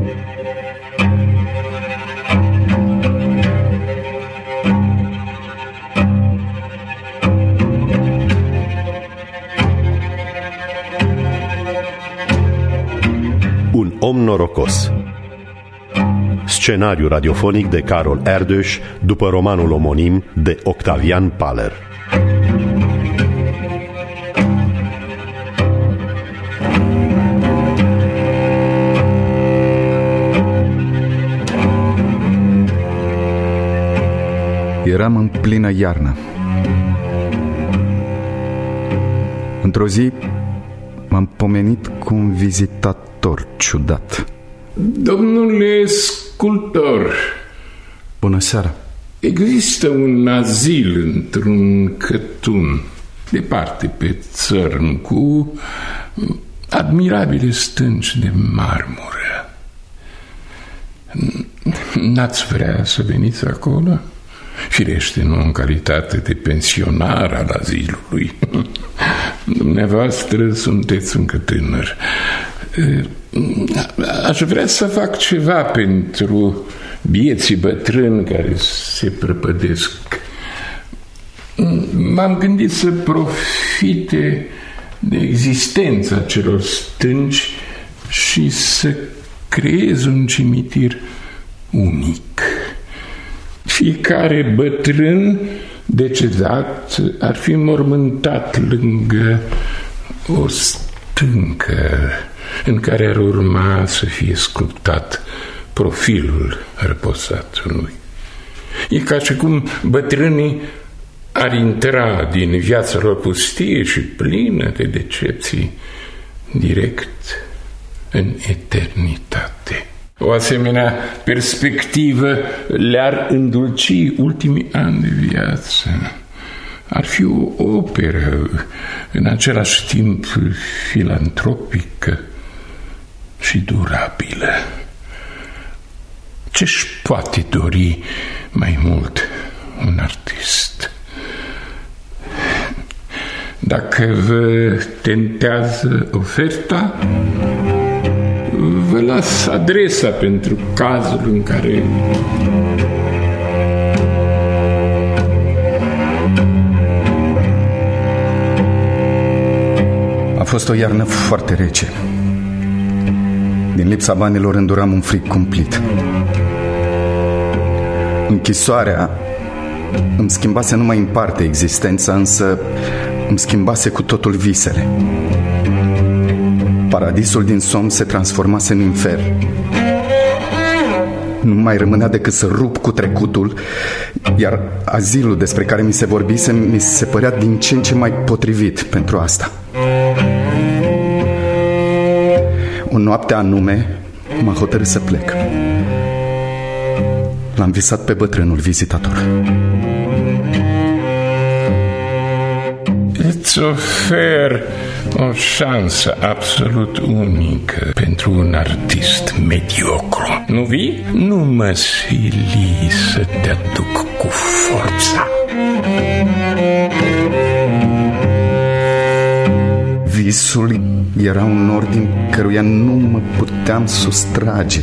Un om norocos. Scenariu radiofonic de Carol Erdős după romanul omonim de Octavian Paler. Eram în plină iarnă. Într-o zi m-am pomenit cu un vizitator ciudat. Domnule sculptor, Bună seara. există un azil într-un cătun, departe pe țărm, cu admirabile stânci de marmură. N-ați vrea să veniți acolo? Firește, nu în calitate de pensionar al azilului. Dumneavoastră sunteți încă tânăr. Aș vrea să fac ceva pentru bieții bătrâni care se prăpădesc. M-am gândit să profite de existența celor stânci și să creez un cimitir unic. Fiecare bătrân decedat ar fi mormântat lângă o stâncă în care ar urma să fie sculptat profilul răposatului. E ca și cum bătrânii ar intra din viața lor pustie și plină de decepții direct în eternitate. O asemenea perspectivă le-ar îndulci ultimii ani de viață. Ar fi o operă în același timp filantropică și durabilă. Ce-și poate dori mai mult un artist? Dacă vă tentează oferta, vă las adresa pentru cazul în care... A fost o iarnă foarte rece. Din lipsa banilor înduram un frig cumplit. Închisoarea îmi schimbase numai în parte existența, însă îmi schimbase cu totul visele. Paradisul din somn se transformase în infern. Nu mai rămânea decât să rup cu trecutul, iar azilul despre care mi se vorbise mi se părea din ce în ce mai potrivit pentru asta. O noapte anume m-a hotărât să plec. L-am visat pe bătrânul vizitator. Îți ofer o șansă absolut unică pentru un artist mediocru. Nu vii? Nu mă sili să te aduc cu forța. Visul era un nor din căruia nu mă puteam sustrage.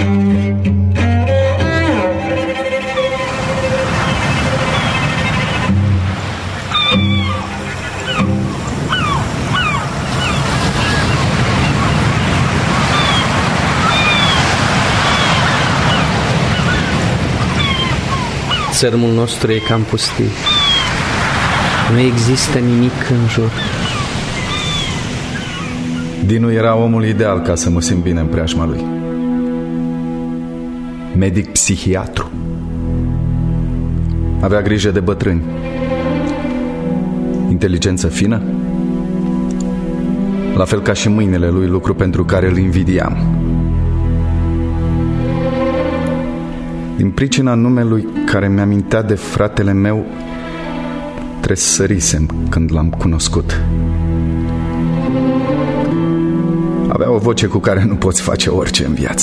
Țărmul nostru e cam pustiu. Nu există nimic în jur. Dinu era omul ideal ca să mă simt bine în preajma lui. Medic psihiatru. Avea grijă de bătrâni. Inteligență fină. La fel ca și mâinile lui, lucru pentru care îl invidiam. Din pricina numelui care mi-amintea de fratele meu, tresărisem când l-am cunoscut. Avea o voce cu care nu poți face orice în viață.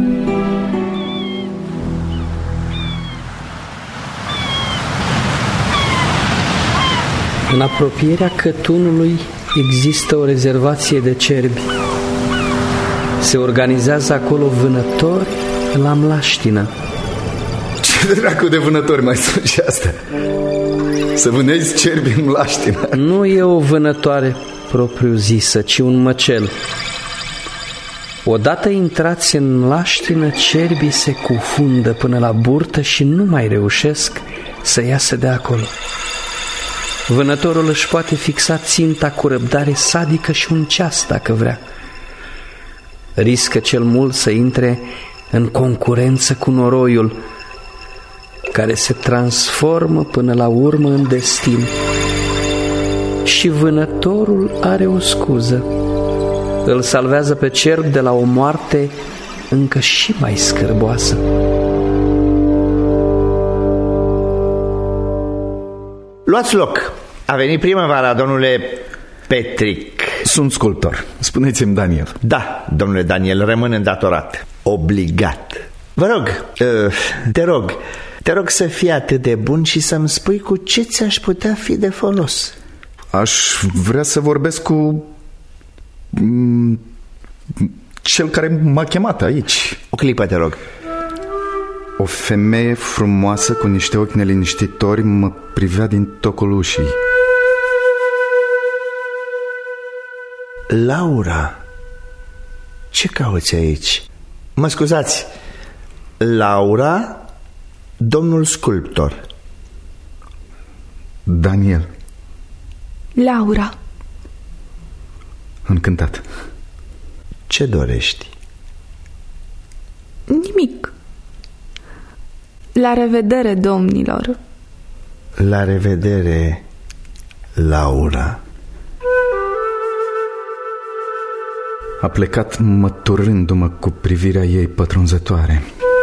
În apropierea cătunului există o rezervație de cerbi. Se organizează acolo vânători la mlaștină. Ce dracu de vânători mai sunt și astea? Să vânezi cerbi în mlaștină? Nu e o vânătoare propriu-zisă, ci un măcel. Odată intrați în mlaștină, cerbii se cufundă până la burtă și nu mai reușesc să iasă de acolo. Vânătorul își poate fixa ținta cu răbdare sadică și un ceas dacă vrea. Riscă cel mult să intre în concurență cu noroiul, care se transformă până la urmă în destin. Și vânătorul are o scuză. Îl salvează pe cerb de la o moarte încă și mai scârboasă. Luați loc. A venit primăvara, domnule Petric. Sunt sculptor. Spuneți-mi, Daniel. Da, domnule Daniel, rămân îndatorat. Obligat. Vă rog, te rog să fii atât de bun și să-mi spui cu ce ți-aș putea fi de folos. Aș vrea să vorbesc cu cel care m-a chemat aici. O clipă, te rog. O femeie frumoasă cu niște ochi neliniștitori mă privea din tocul ușii. Laura, ce cauți aici? Mă scuzați, Laura, domnul sculptor. Daniel. Laura. Încântat. Ce dorești? Nimic. La revedere, domnilor. La revedere, Laura. A plecat măturându-mă cu privirea ei pătrunzătoare.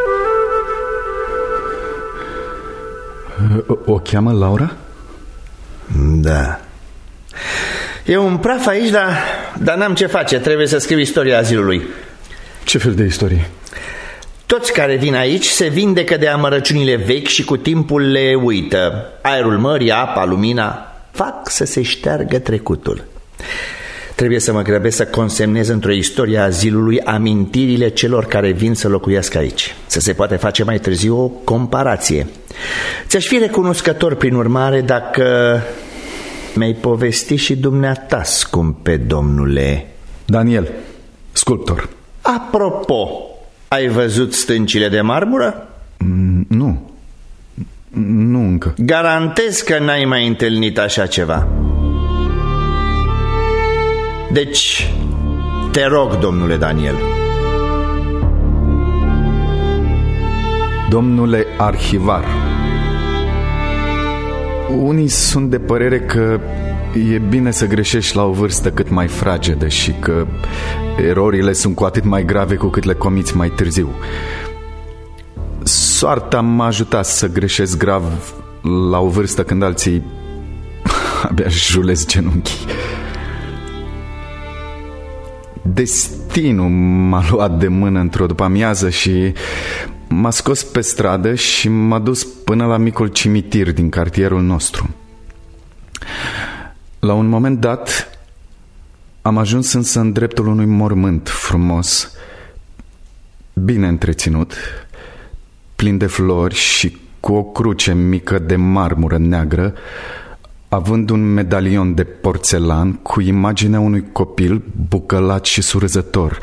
O cheamă Laura? Da. E un praf aici, dar n-am ce face. Trebuie să scriu istoria azilului. Ce fel de istorie? Toți care vin aici se vindecă de amărăciunile vechi și cu timpul le uită. Aerul mării, apa, lumina fac să se șteargă trecutul. Trebuie să mă grăbesc să consemnez într-o istorie a azilului amintirile celor care vin să locuiască aici. Să se poate face mai târziu o comparație. Ți-aș fi recunoscător prin urmare dacă mi-ai povesti și dumneata, scumpe domnule. Daniel, sculptor. Apropo, ai văzut stâncile de marmură? Nu. Nu încă. Garantez că n-ai mai întâlnit așa ceva. Deci, te rog, domnule Daniel. Domnule arhivar, unii sunt de părere că e bine să greșești la o vârstă cât mai fragedă și că erorile sunt cu atât mai grave cu cât le comiți mai târziu. Soarta m-a ajutat să greșesc grav la o vârstă când alții abia își julesc genunchii. Destinul m-a luat de mână într-o după-amiază și m-a scos pe stradă și m-a dus până la micul cimitir din cartierul nostru. La un moment dat am ajuns însă în dreptul unui mormânt frumos, bine întreținut, plin de flori și cu o cruce mică de marmură neagră, având un medalion de porțelan cu imaginea unui copil bucălat și surzător.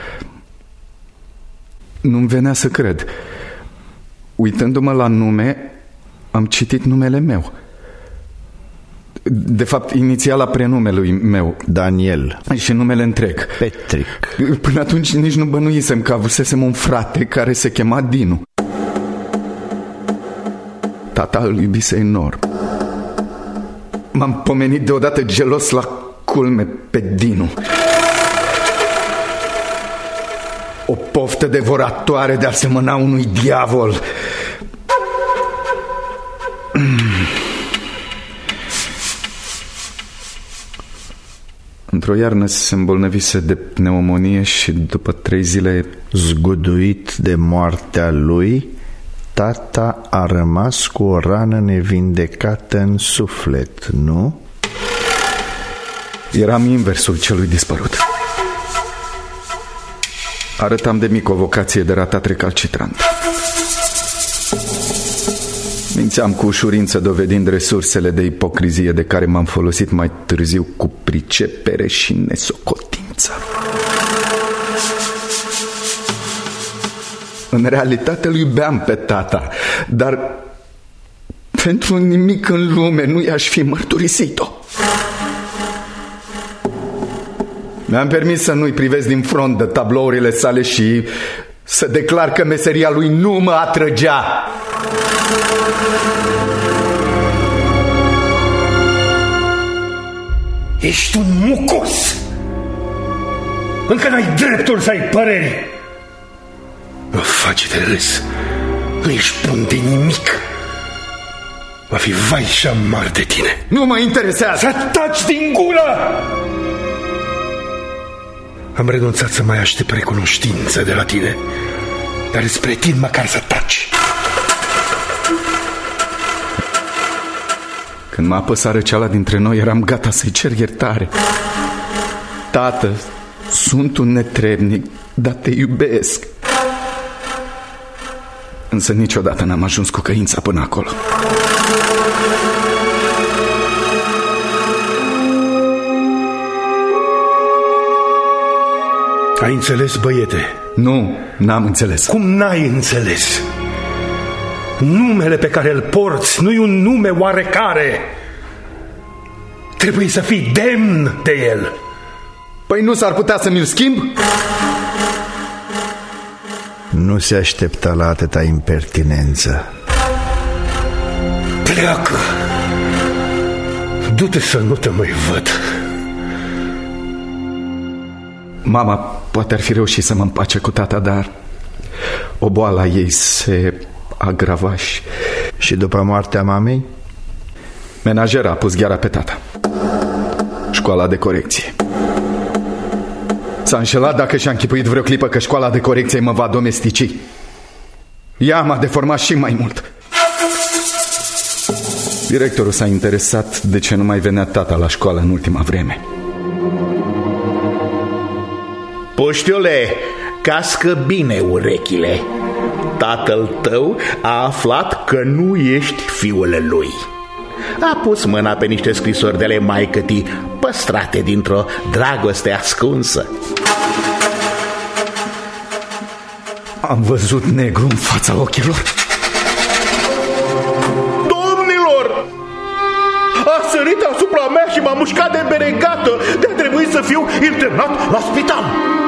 Nu-mi venea să cred. Uitându-mă la nume, am citit numele meu. De fapt, inițiala prenumelui meu, Daniel. și numele întreg, Petric. Până atunci nici nu bănuisem că avusesem un frate care se chema Dinu. Tata îl iubise enorm. M-am pomenit deodată gelos la culme pe Dinu. O poftă devoratoare de a semăna unui diavol. Într-o iarnă se îmbolnăvise de pneumonie și după 3 zile, zguduit de moartea lui, tata a rămas cu o rană nevindecată în suflet, nu? Eram inversul celui dispărut. Arătam de mic o vocație de ratat recalcitrant. Mințeam cu ușurință, dovedind resursele de ipocrizie de care m-am folosit mai târziu cu pricepere și nesocotință. În realitate îl iubeam pe tata, dar pentru nimic în lume nu i-aș fi mărturisit-o. Mi-am permis să nu-i privesc din front de tablourile sale și să declar că meseria lui nu mă atrăgea. Ești un mucos! Încă n-ai dreptul să ai păreri! Mă faci de râs. Nu ești bun de nimic. Va fi vai și amar de tine. Nu mă interesează! Să taci din gură! Am renunțat să mai aștept recunoștință de la tine, dar îți pretind măcar să taci. Când m-a apăsat răceala dintre noi, eram gata să-i cer iertare. Tată, sunt un netrebnic, dar te iubesc. Însă niciodată n-am ajuns cu căința până acolo. Ai înțeles, băiete? Nu, n-am înțeles. Cum n-ai înțeles? Numele pe care îl porți nu-i un nume oarecare. Trebuie să fii demn de el. Păi nu s-ar putea să mi-l schimb? Nu se aștepta la atâta impertinență. Pleacă! Du-te să nu te mai văd. Mama poate ar fi reușit să mă împace cu tata, dar o boală a ei se agrava și după moartea mamei? Menajera a pus gheara pe tata. Școala de corecție. S-a înșelat dacă și-a închipuit vreo clipă că școala de corecție mă va domestici. Ea m-a deformat și mai mult. Directorul s-a interesat de ce nu mai venea tata la școală în ultima vreme. Puștiule, cască bine urechile. Tatăl tău a aflat că nu ești fiul lui. A pus mâna pe niște scrisori de ale maicătii, păstrate dintr-o dragoste ascunsă. Am văzut negru în fața ochilor. Domnilor! A sărit asupra mea și m-a mușcat de beregată. De-a trebuit să fiu internat la spital.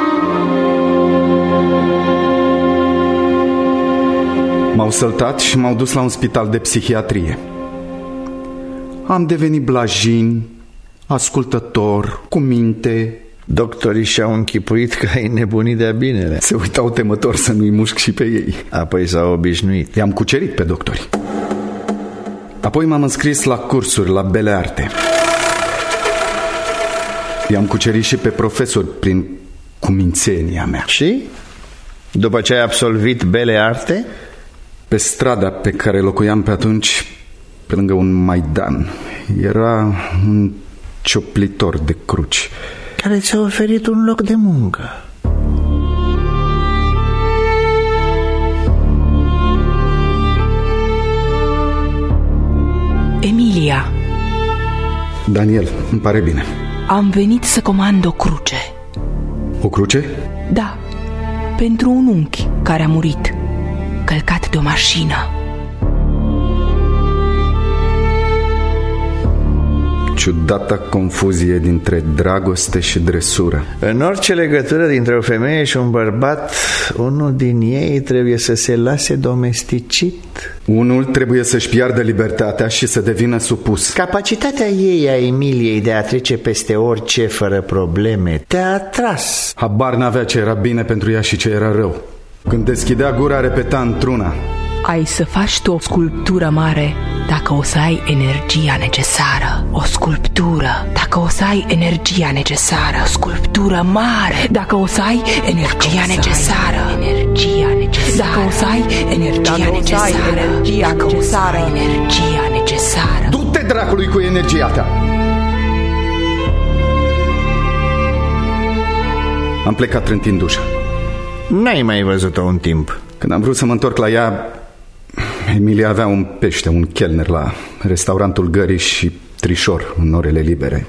M-au săltat și m-au dus la un spital de psihiatrie. Am devenit blajin, ascultător, cu minte. Doctorii și-au închipuit că ai nebunit de-a binele. Se uitau temător să nu-i mușc și pe ei. Apoi s-au obișnuit. I-am cucerit pe doctori. Apoi m-am înscris la cursuri la Bele Arte. I-am cucerit și pe profesori prin cumințenia mea. Și? După ce ai absolvit Bele Arte? Pe strada pe care locuiam pe atunci, pe lângă un maidan, era un cioplitor de cruci care ți-a oferit un loc de muncă. Emilia. Daniel, îmi pare bine. Am venit să comand o cruce. O cruce? Da, pentru un unchi care a murit, călcat de o mașină. Ciudata confuzie dintre dragoste și dresură. În orice legătură dintre o femeie și un bărbat, unul din ei trebuie să se lase domesticit. Unul trebuie să-și piardă libertatea și să devină supus. Capacitatea ei, a Emiliei, de a trece peste orice fără probleme te-a atras. Habar n-avea ce era bine pentru ea și ce era rău. Când deschidea gura, repeta într-una: ai să faci tu o sculptură mare dacă o să ai energia necesară. O sculptură dacă o să ai energia necesară. O sculptură mare dacă o să ai energia necesară. Energia necesară. Dacă o să ai energia necesară. Dacă o să ai energia necesară. Du-te dracului cu energia ta! Am plecat trântind ușa. N-ai mai văzut-o un timp. Când am vrut să mă întorc la ea, Emilia avea un pește, un chelner la restaurantul Gării și Trișor în orele libere.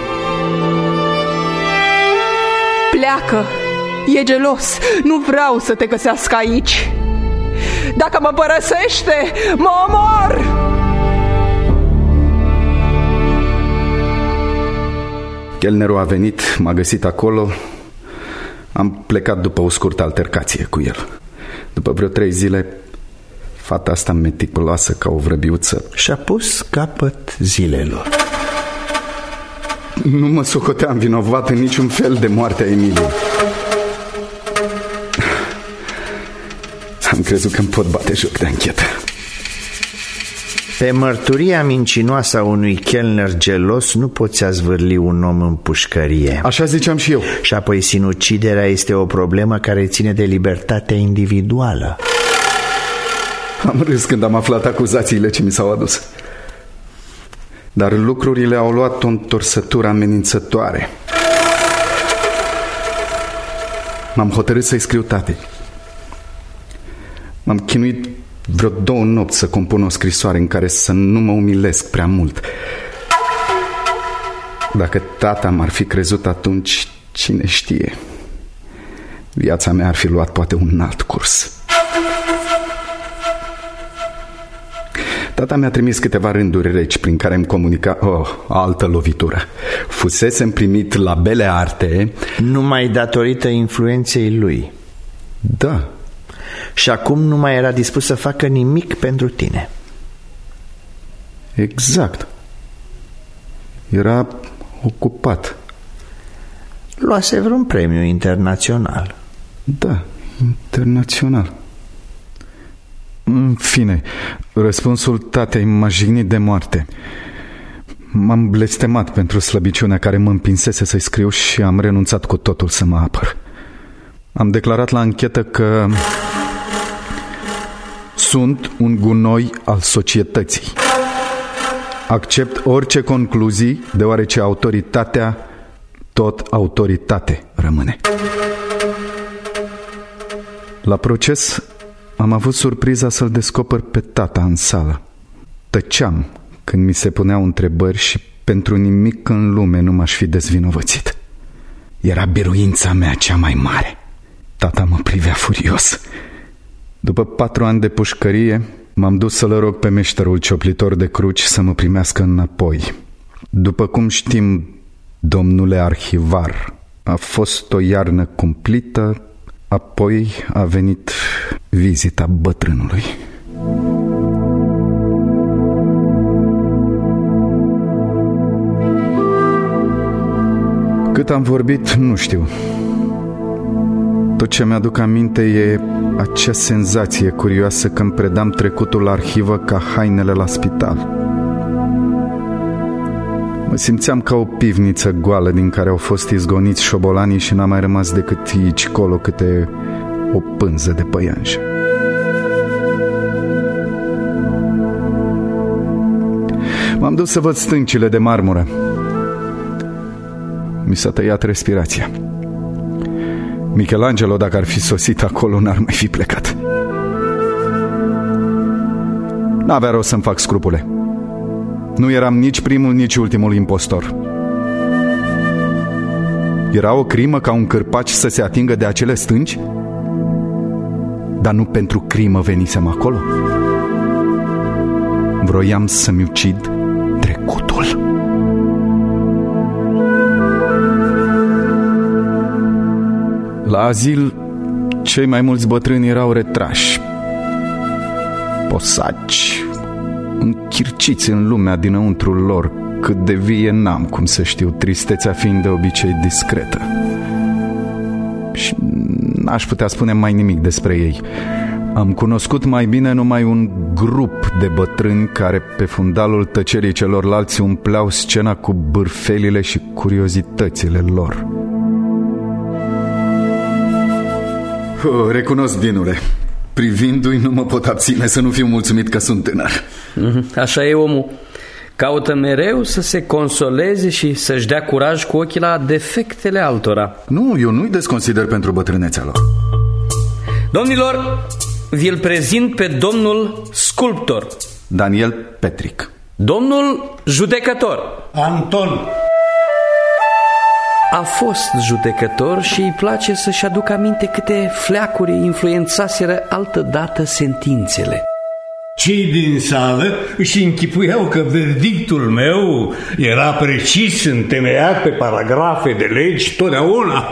Pleacă! E gelos! Nu vreau să te găsească aici! Dacă mă părăsește, mă omor! Chelnerul a venit, m-a găsit acolo. Am plecat după o scurtă altercație cu el. După vreo 3 zile, fata asta meticuloasă ca o vrăbiuță și-a pus capăt zilelor. Nu mă socoteam vinovat în niciun fel de moartea Emiliei. Am crezut că îmi pot bate joc de anchetă. Pe mărturia mincinoasă a unui chelner gelos nu poți azvârli un om în pușcărie. Așa ziceam și eu. Și apoi sinuciderea este o problemă care ține de libertatea individuală. Am râs când am aflat acuzațiile ce mi s-au adus. Dar lucrurile au luat o întorsătură amenințătoare. M-am hotărât să-i scriu tatei. M-am chinuit vreo 2 nopți să compun o scrisoare în care să nu mă umilesc prea mult. Dacă tata m-ar fi crezut atunci, cine știe, viața mea ar fi luat poate un alt curs. Tata mi-a trimis câteva rânduri reci prin care îmi comunica altă lovitură. Fusesem primit la Bele Arte numai datorită influenței lui. Da. Și acum nu mai era dispus să facă nimic pentru tine. Exact. Era ocupat. Luase vreun premiu internațional. Da, internațional. În fine, răspunsul tatei m-a jignit de moarte. M-am blestemat pentru slăbiciunea care mă împinsese să-i scriu și am renunțat cu totul să mă apăr. Am declarat la anchetă că sunt un gunoi al societății. Accept orice concluzii, deoarece autoritatea tot autoritate rămâne. La proces am avut surpriza să-l descoper pe tata în sală. Tăceam când mi se puneau întrebări și pentru nimic în lume nu m-aș fi dezvinovățit. Era biruința mea cea mai mare. Tata mă privea furios. După 4 ani de pușcărie, m-am dus să-l rog pe meșterul cioplitor de cruci să mă primească înapoi. După cum știm, domnule arhivar, a fost o iarnă cumplită, apoi a venit vizita bătrânului. Cât am vorbit, nu știu. Tot ce mi-aduc aminte e acea senzație curioasă când predam trecutul la arhivă ca hainele la spital. Mă simțeam ca o pivniță goală din care au fost izgoniți șobolanii și n-a mai rămas decât aici colo câte o pânză de păianjă. M-am dus să văd stâncile de marmură. Mi s-a tăiat respirația. Michelangelo, dacă ar fi sosit acolo, n-ar mai fi plecat. N-avea rost să-mi fac scrupule. Nu eram nici primul, nici ultimul impostor. Era o crimă ca un cârpaci să se atingă de acele stânci? Dar nu pentru crimă venisem acolo. Vroiam să-mi ucid trecutul. La azil, cei mai mulți bătrâni erau retrași, posaci, închirciți în lumea dinăuntrul lor. Cât de vie n-am cum să știu, tristețea fiind de obicei discretă. Și n-aș putea spune mai nimic despre ei. Am cunoscut mai bine numai un grup de bătrâni care pe fundalul tăcerii celorlalți umpleau scena cu bârfelile și curiozitățile lor. Recunosc, Dinule, privindu-i nu mă pot abține să nu fiu mulțumit că sunt tânăr. Așa e omul. Caută mereu să se consoleze și să-și dea curaj cu ochii la defectele altora. Nu, eu nu-i desconsider pentru bătrânețea lor. Domnilor, vi-l prezint pe domnul sculptor Daniel Petric. Domnul judecător Anton. A fost judecător și îi place să-și aducă aminte câte fleacuri influențaseră altădată sentințele. Cei din sală își închipuiau că verdictul meu era precis întemeiat pe paragrafe de legi totdeauna.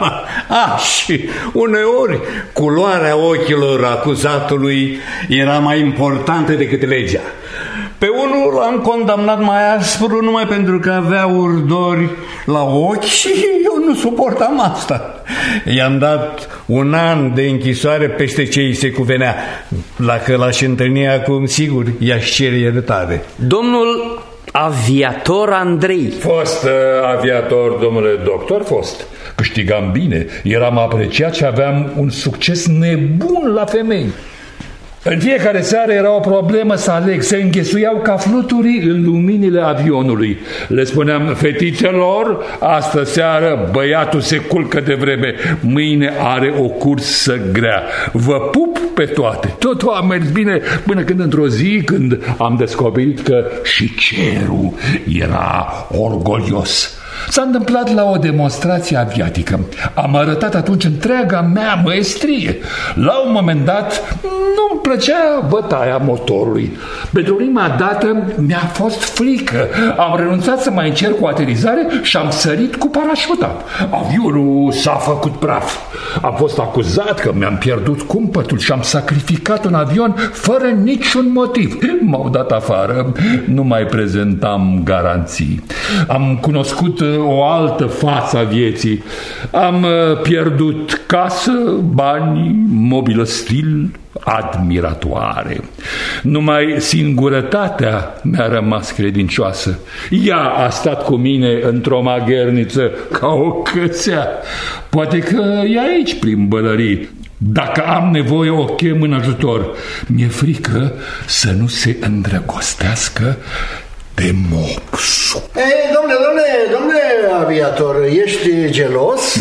Și uneori culoarea ochilor acuzatului era mai importantă decât legea. Pe unul l-am condamnat mai aspru numai pentru că avea urdori la ochi și eu nu suportam asta. I-am dat 1 an de închisoare peste ce îi se cuvenea. Dacă l-aș întâlni acum, sigur, i-aș cere iertare. Domnul aviator Andrei. Fost aviator, domnule doctor, fost. Câștigam bine, eram apreciat și aveam un succes nebun la femei. În fiecare seară era o problemă să aleg, se înghesuiau ca fluturii în luminile avionului. Le spuneam fetițelor, astă seară băiatul se culcă de vreme, mâine are o cursă grea. Vă pup pe toate. Totul a mers bine până când într-o zi, când am descoperit că și cerul era orgolios. S-a întâmplat la o demonstrație aviatică. Am arătat atunci întreaga mea măestrie. La un moment dat nu-mi plăcea bătaia motorului. Pentru prima dată mi-a fost frică. Am renunțat să mai încerc cu aterizare și am sărit cu parașuta. Avionul s-a făcut praf. Am fost acuzat că mi-am pierdut cumpătul și am sacrificat un avion fără niciun motiv. M-au dat afară. Nu mai prezentam garanții. Am cunoscut o altă față a vieții. Am pierdut casă, bani, mobilă stil, admiratoare. Numai singurătatea mi-a rămas credincioasă. Ea a stat cu mine într-o magherniță ca o cățea. Poate că e aici prin bălării. Dacă am nevoie, o chem în ajutor. Mi-e frică să nu se îndrăgostească de mopsul. Ei, domnule aviator, ești gelos?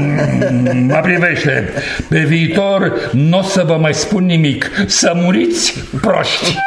Mă privește. Pe viitor nu o să vă mai spun nimic. Să muriți proști.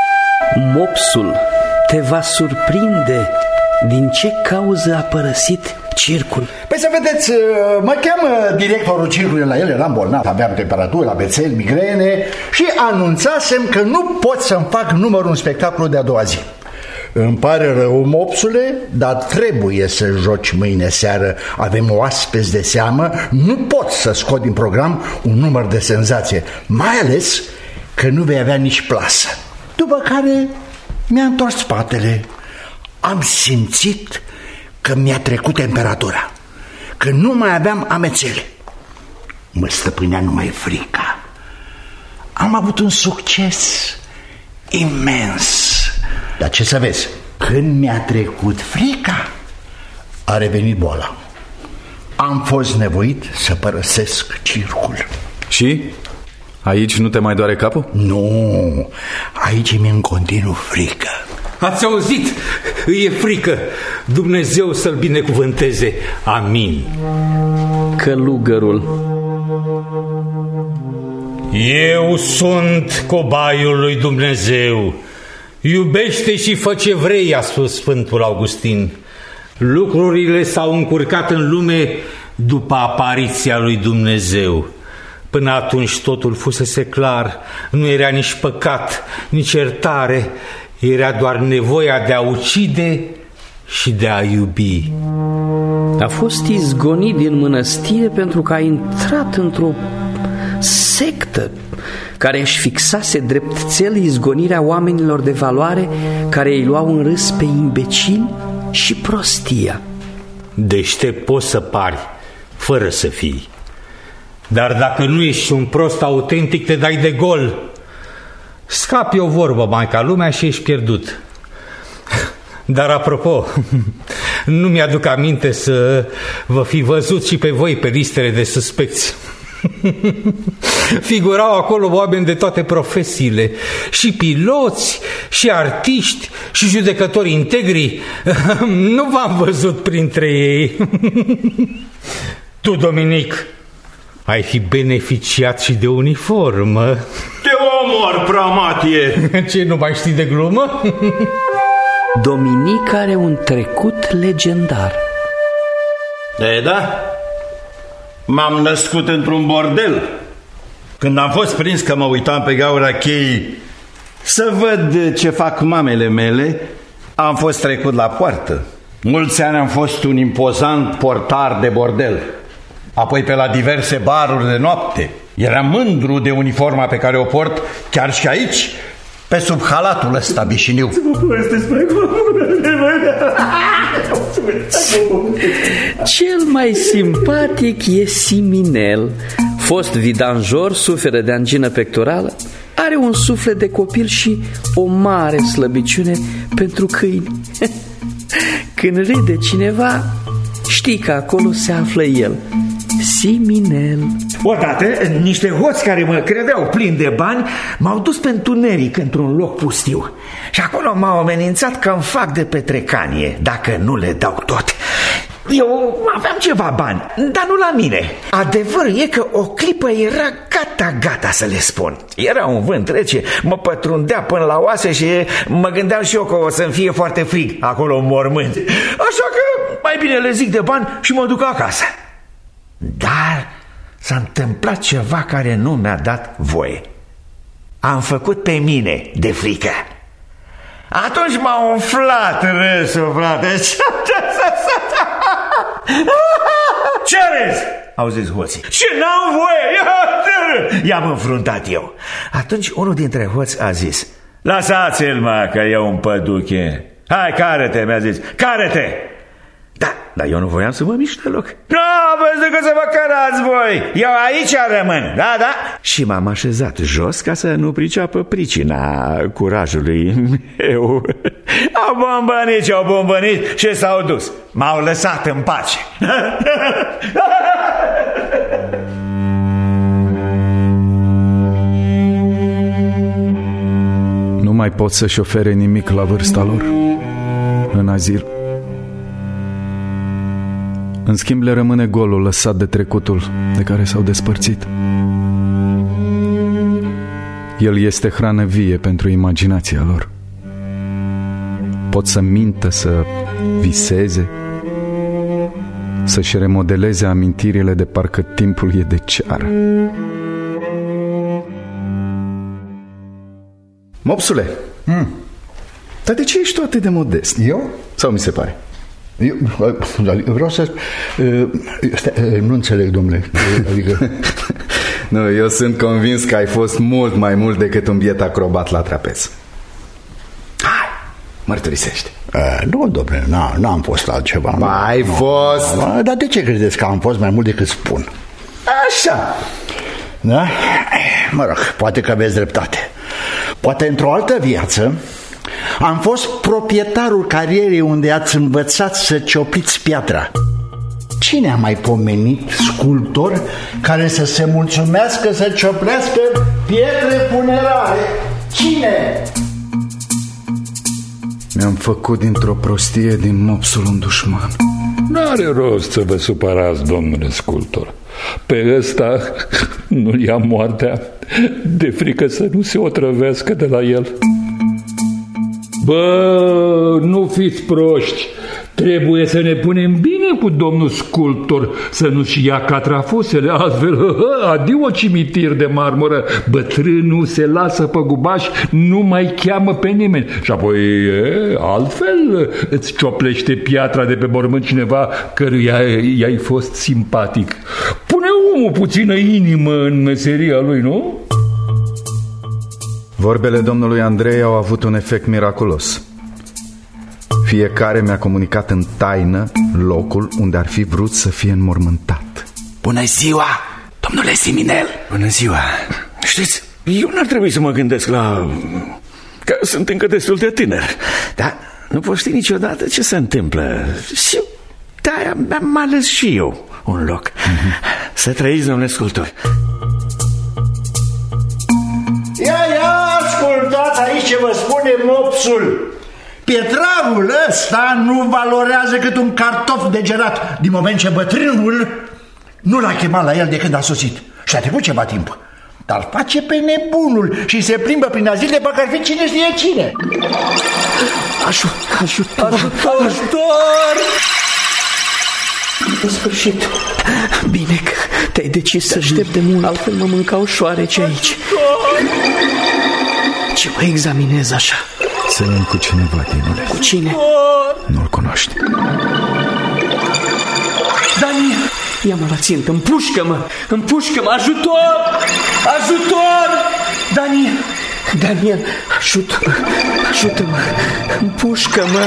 Mopsul te va surprinde. Din ce cauză a părăsit circul? Păi să vedeți, mă cheamă directorul circului la el, eram bolnav, aveam temperatură, abețeli, migrene și anunțasem că nu pot să-mi fac numărul în spectacolul de a doua zi. Îmi pare rău, mopsule, dar trebuie să joci mâine seară. Avem oaspeți de seamă, nu pot să scot din program un număr de senzație, mai ales că nu vei avea nici plasă. După care mi-a întors spatele. Am simțit că mi-a trecut temperatura, că nu mai aveam amețele. Mă stăpânea numai frica. Am avut un succes imens. Dar ce să vezi, când mi-a trecut frica, a revenit boala. Am fost nevoit să părăsesc circul. Și? Aici nu te mai doare capul? Nu, aici mi-e în continuu frică. Ați auzit? Îi e frică. Dumnezeu să-l binecuvânteze. Amin. Călugărul. Eu sunt cobaiul lui Dumnezeu. Iubește și fă ce vrei, a spus Sfântul Augustin. Lucrurile s-au încurcat în lume după apariția lui Dumnezeu. Până atunci totul fusese clar, nu era nici păcat, nici iertare, era doar nevoia de a ucide și de a iubi. A fost izgonit din mănăstire pentru că a intrat într-o sectă care își fixase drept țel izgonirea oamenilor de valoare, care îi luau în râs pe imbecili și prostia. Deștept poți să pari, fără să fii. Dar dacă nu ești un prost autentic, te dai de gol. Scapi o vorbă mai ca lumea și ești pierdut. Dar apropo, nu mi-aduc aminte să vă fi văzut și pe voi pe listele de suspecți. Figurau acolo oameni de toate profesiile, și piloți, și artiști, și judecători integri. Nu v-am văzut printre ei. Tu, Dominic, ai fi beneficiat și de uniformă. Te omor, pramatie! Ce, nu mai știi de glumă? Dominic are un trecut legendar. Da? M-am născut într-un bordel. Când am fost prins că mă uitam pe gaura cheii să văd ce fac mamele mele, am fost trecut la poartă. Mulți ani am fost un impozant portar de bordel. Apoi pe la diverse baruri de noapte. Eram mândru de uniforma pe care o port chiar și aici, pe sub halatul ăsta bișiniu. Cel mai simpatic e Siminel. Fost vidanjor, suferă de angină pectorală, are un suflet de copil și o mare slăbiciune pentru câini. Când râde cineva, știi că acolo se află el, Siminel. Odată, niște hoți care mă credeau plin de bani m-au dus pe întuneric într-un loc pustiu. Și acolo m-au amenințat că îmi fac de petrecanie dacă nu le dau tot. Eu aveam ceva bani, dar nu la mine. Adevărul e că o clipă era gata să le spun. Era un vânt rece, mă pătrundea până la oase și mă gândeam și eu că o să-mi fie foarte frig acolo în mormânt. Așa că mai bine le zic de bani și mă duc acasă. Dar s-a întâmplat ceva care nu mi-a dat voie. Am făcut pe mine de frică. Atunci m-a umflat râsul, frate. Ce râzi? Au zis hoții. Și n-am voie. I-am înfruntat eu. Atunci unul dintre hoți a zis: lăsați-l, mă, că e un păduche. Hai, care-te, mi-a zis. Care-te. Da, dar eu nu voiam să mă mișc deloc. Nu, văzut că să vă cărați voi. Eu aici rămân, da? Și m-am așezat jos ca să nu priceapă pricina curajului meu. Au bombănit și s-au dus. M-au lăsat în pace. Nu mai pot să-și ofere nimic la vârsta lor în azil. În schimb le rămâne golul lăsat de trecutul de care s-au despărțit. El este hrană vie pentru imaginația lor. Pot să mintă, să viseze, să-și remodeleze amintirile de parcă timpul e de ceară. Mopsule, dar de ce ești tu atât de modest? Eu? Sau mi se pare? Eu vreau să... nu înțeleg, domnule. Adică... Nu, eu sunt convins că ai fost mult mai mult decât un biet acrobat la trapez. Hai, mărturisește. Nu, domnule, n-am fost altceva. Ai fost? Dar de ce credeți că am fost mai mult decât spun? Așa. Da? Mă rog, poate că aveți dreptate. Poate într-o altă viață am fost proprietarul carierei unde ați învățat să ciopiți piatra. Cine a mai pomenit sculptor care să se mulțumească să cioplească pietre funerare? Cine? Mi-am făcut dintr-o prostie din Mopsul un dușman. N-are rost să vă supărați, domnule sculptor. Pe ăsta nu-l ia moartea de frică să nu se otrăvească de la el. Bă, nu fiți proști. Trebuie să ne punem bine cu domnul sculptor, să nu-și ia catrafusele, altfel, adio cimitir de marmură. Bătrânul se lasă pe gubaș, nu mai cheamă pe nimeni. Și apoi, altfel, îți cioplește piatra de pe mormânt cineva căruia i-ai fost simpatic. Pune omul puțină inimă în meseria lui, nu? Vorbele domnului Andrei au avut un efect miraculos. Fiecare mi-a comunicat în taină locul unde ar fi vrut să fie înmormântat. Bună ziua, domnule Siminel. Bună ziua. Știți, eu n-ar trebui să mă gândesc la... că sunt încă destul de tânăr. Dar nu pot ști niciodată ce se întâmplă. Și de-aia mi-am ales și eu un loc. Să trăiți, domnule sculptor. Ia, ascultați aici ce vă spune Mopsul. Pietrarul ăsta nu valorează cât un cartof degerat, din moment ce bătrânul Nu l-a chemat la el de când a sosit și a trecut ceva timp. Dar face pe nebunul și se plimbă prin azil de parcă ar fi cine știe cine. Ajutor! În sfârșit, bine că te-ai decis să aștept de mult, altfel mă mâncau șoareci aici. Ce mă examinez așa? Semeni cu cineva, Dinule. Cu cine? Nu-l cunoști. Daniel, ia-mă la țintă, împușcă-mă, ajutor! Daniel, ajută-mă, împușcă-mă,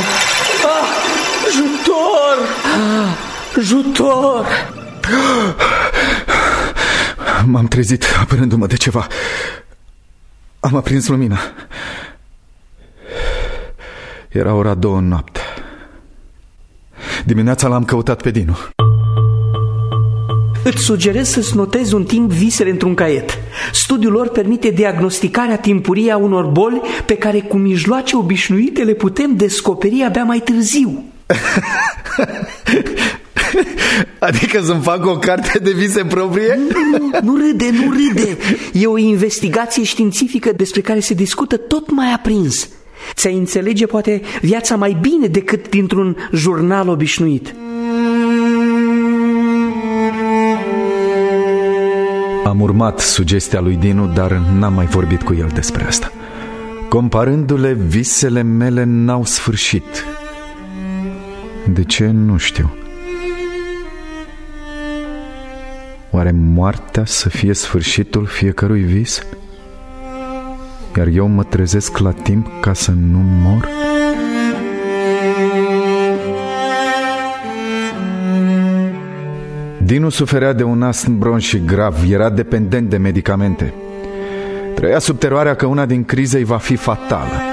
ajutor! M-am trezit apărându-mă de ceva. Am aprins lumina. Era ora 2 noapte. Dimineața l-am căutat pe Dinu. Îți sugerez să-ți notezi un timp visele într-un caiet. Studiul lor permite diagnosticarea timpurie a unor boli pe care cu mijloace obișnuite le putem descoperi abia mai târziu. Adică să-mi fac o carte de vise proprie? Nu râde. E o investigație științifică despre care se discută tot mai aprins. Ți-ai înțelege poate viața mai bine decât dintr-un jurnal obișnuit. Am urmat sugestia lui Dinu, dar n-am mai vorbit cu el despre asta. Comparându-le, visele mele n-au sfârșit. De ce? Nu știu. Oare moartea să fie sfârșitul fiecărui vis? Iar eu mă trezesc la timp ca să nu mor? Dinu suferea de un astm bronșic grav, era dependent de medicamente. Trăia sub teroarea că una din crize îi va fi fatală.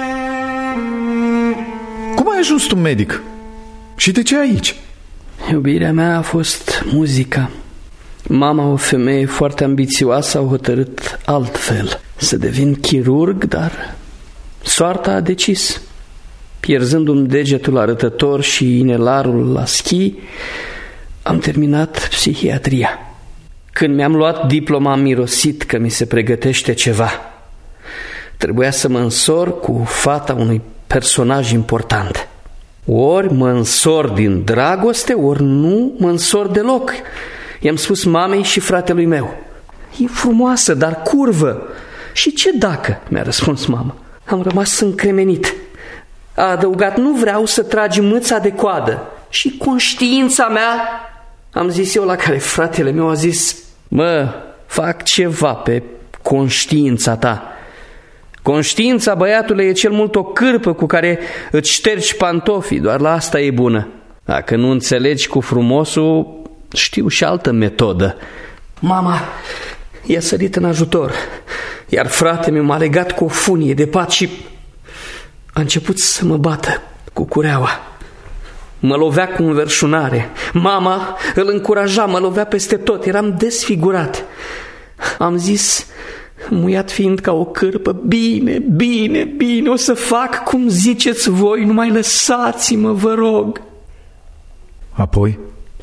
Cum ai ajuns tu medic? Și de ce aici? Iubirea mea a fost muzica. Mama, o femeie foarte ambițioasă, a hotărât altfel, să devin chirurg, dar soarta a decis. Pierzându-mi degetul arătător și inelarul la schi, am terminat psihiatria. Când mi-am luat diploma, am mirosit că mi se pregătește ceva. Trebuia să mă însor cu fata unui personaj important. Ori mă însor din dragoste, ori nu mă însor deloc. I-am spus mamei și fratelui meu: e frumoasă, dar curvă. Și ce dacă? Mi-a răspuns mama. Am rămas încremenit. A adăugat: nu vreau să tragi mâța de coadă. Și conștiința mea, am zis eu, la care fratele meu a zis: mă, fac ceva pe conștiința ta. Conștiința, băiatule, e cel mult o cârpă cu care îți ștergi pantofii, doar la asta e bună. Dacă nu înțelegi cu frumosul, știu și altă metodă. Mama i-a sărit în ajutor, iar fratele meu m-a legat cu o funie de pat și a început să mă bată cu cureaua. Mă lovea cu înverșunare. Mama îl încuraja, mă lovea peste tot. Eram desfigurat. Am zis, muiat fiind ca o cârpă: bine, o să fac cum ziceți voi, numai lăsați-mă, vă rog. Apoi,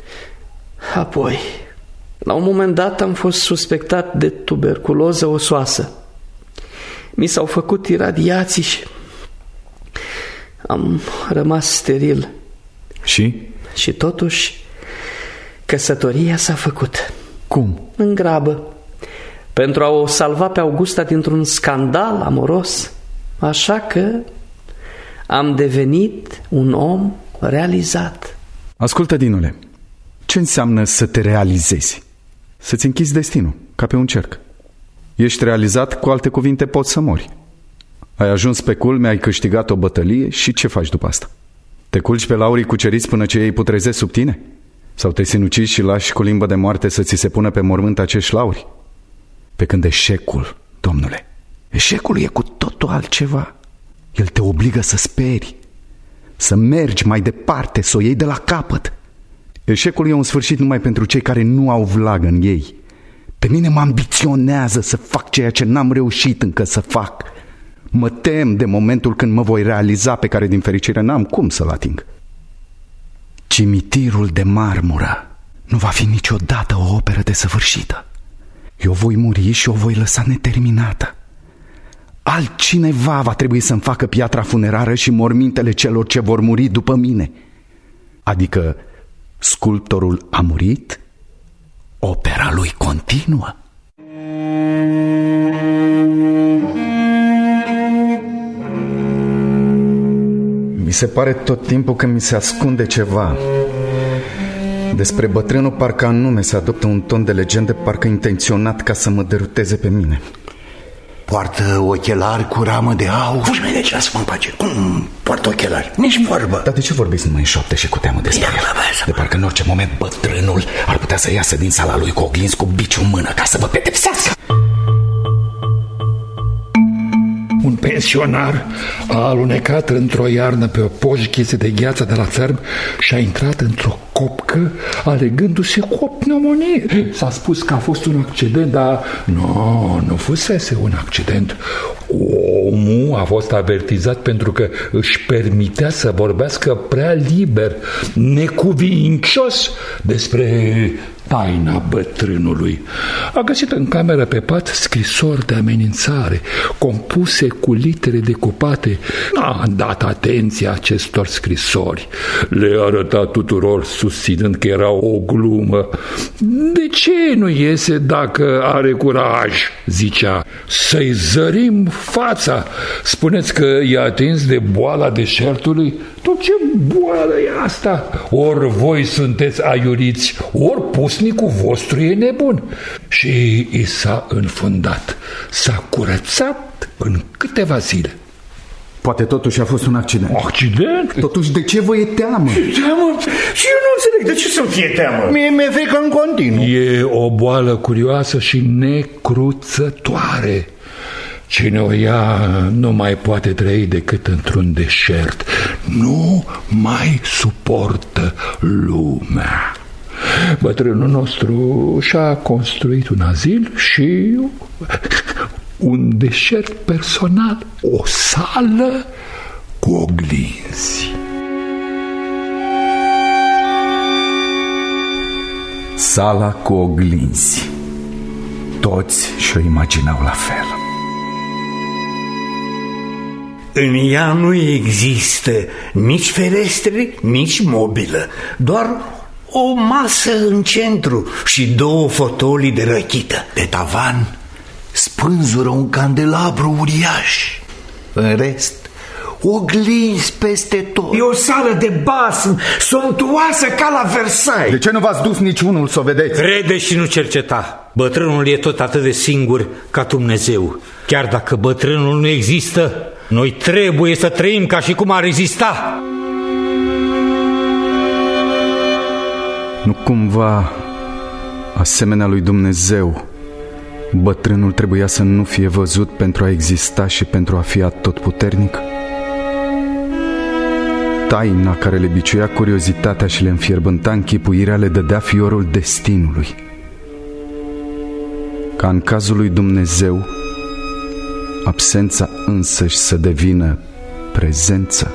la un moment dat am fost suspectat de tuberculoză osoasă. Mi s-au făcut iradiații și am rămas steril. Și totuși căsătoria s-a făcut. Cum? În grabă, pentru a o salva pe Augusta dintr-un scandal amoros. Așa că am devenit un om realizat. Ascultă, Dinule, ce înseamnă să te realizezi? Să-ți închizi destinul, ca pe un cerc. Ești realizat, cu alte cuvinte, poți să mori. Ai ajuns pe culme, ai câștigat o bătălie și ce faci după asta? Te culci pe laurii cuceriți până ce ei putrezesc sub tine? Sau te sinucizi și lași cu limbă de moarte să ți se pună pe mormânt acești lauri? Pe când eșecul, domnule, eșecul e cu totul altceva. El te obligă să speri, să mergi mai departe, să o iei de la capăt. Eșecul e un sfârșit numai pentru cei care nu au vlagă în ei. Pe mine mă ambiționează să fac ceea ce n-am reușit încă să fac. Mă tem de momentul când mă voi realiza, pe care din fericire n-am cum să-l ating. Cimitirul de marmură nu va fi niciodată o operă desăvârșită. Eu voi muri și o voi lăsa neterminată. Altcineva va trebui să-mi facă piatra funerară și mormintele celor ce vor muri după mine. Adică sculptorul a murit, opera lui continuă. Mi se pare tot timpul că mi se ascunde ceva. Despre bătrânul parcă anume se adoptă un ton de legendă, parcă intenționat ca să mă deruteze pe mine. Poartă ochelari cu ramă de aur. Fugi mai de ce, lasă-mă în pace. Cum poartă ochelari? Nici vorbă. Dar de ce vorbiți numai în șoapte și cu teamă despre el? De parcă în orice moment bătrânul ar putea să iasă din sala lui cu oglinzi cu biciul în mână ca să vă pedepsească. Un pensionar a alunecat într-o iarnă pe o poșghiță de gheață de la țărm și a intrat într-o copcă alegându-se cu o pneumonie. S-a spus că a fost un accident, dar nu fusese un accident. Omul a fost avertizat pentru că își permitea să vorbească prea liber, necuvincios despre taina bătrânului. A găsit în cameră pe pat scrisori de amenințare, compuse cu litere decupate. A dat atenție acestor scrisori. Le arăta tuturor susținând că era o glumă. De ce nu iese dacă are curaj, zicea, să-i zărim fața? Spuneți că e atins de boala deșertului? Tot ce boală e asta? Ori voi sunteți aiuriți, ori pusnicul vostru e nebun. Și i s-a înfundat. S-a curățat în câteva zile. Poate totuși a fost un accident. Accident? Totuși de ce vă e teamă? Teamă? Și eu nu înțeleg de ce să-mi fie teamă. Mi-e frică în continuu. E o boală curioasă și necruțătoare. Cine o ia nu mai poate trăi decât într-un deșert. Nu mai suportă lumea. Bătrânul nostru și-a construit un azil și un deșert personal, o sală cu oglinzi. Sala cu oglinzi. Toți și-o imaginau la fel. În ea nu există nici ferestre, nici mobilă, doar o masă în centru și două fotolii de răchită. Pe tavan spânzură un candelabru uriaș. În rest, oglinzi peste tot. E o sală de basm somptuoasă ca la Versailles. De ce nu v-ați dus niciunul să o vedeți? Crede și nu cerceta. Bătrânul e tot atât de singur ca Dumnezeu. Chiar dacă bătrânul nu există, noi trebuie să trăim ca și cum ar exista. Nu cumva, asemenea lui Dumnezeu, bătrânul trebuia să nu fie văzut pentru a exista și pentru a fi atotputernic? Taina care le biciuia curiozitatea și le înfierbânta închipuirea le dădea fiorul destinului. Ca în cazul lui Dumnezeu, absența însăși să devină prezență.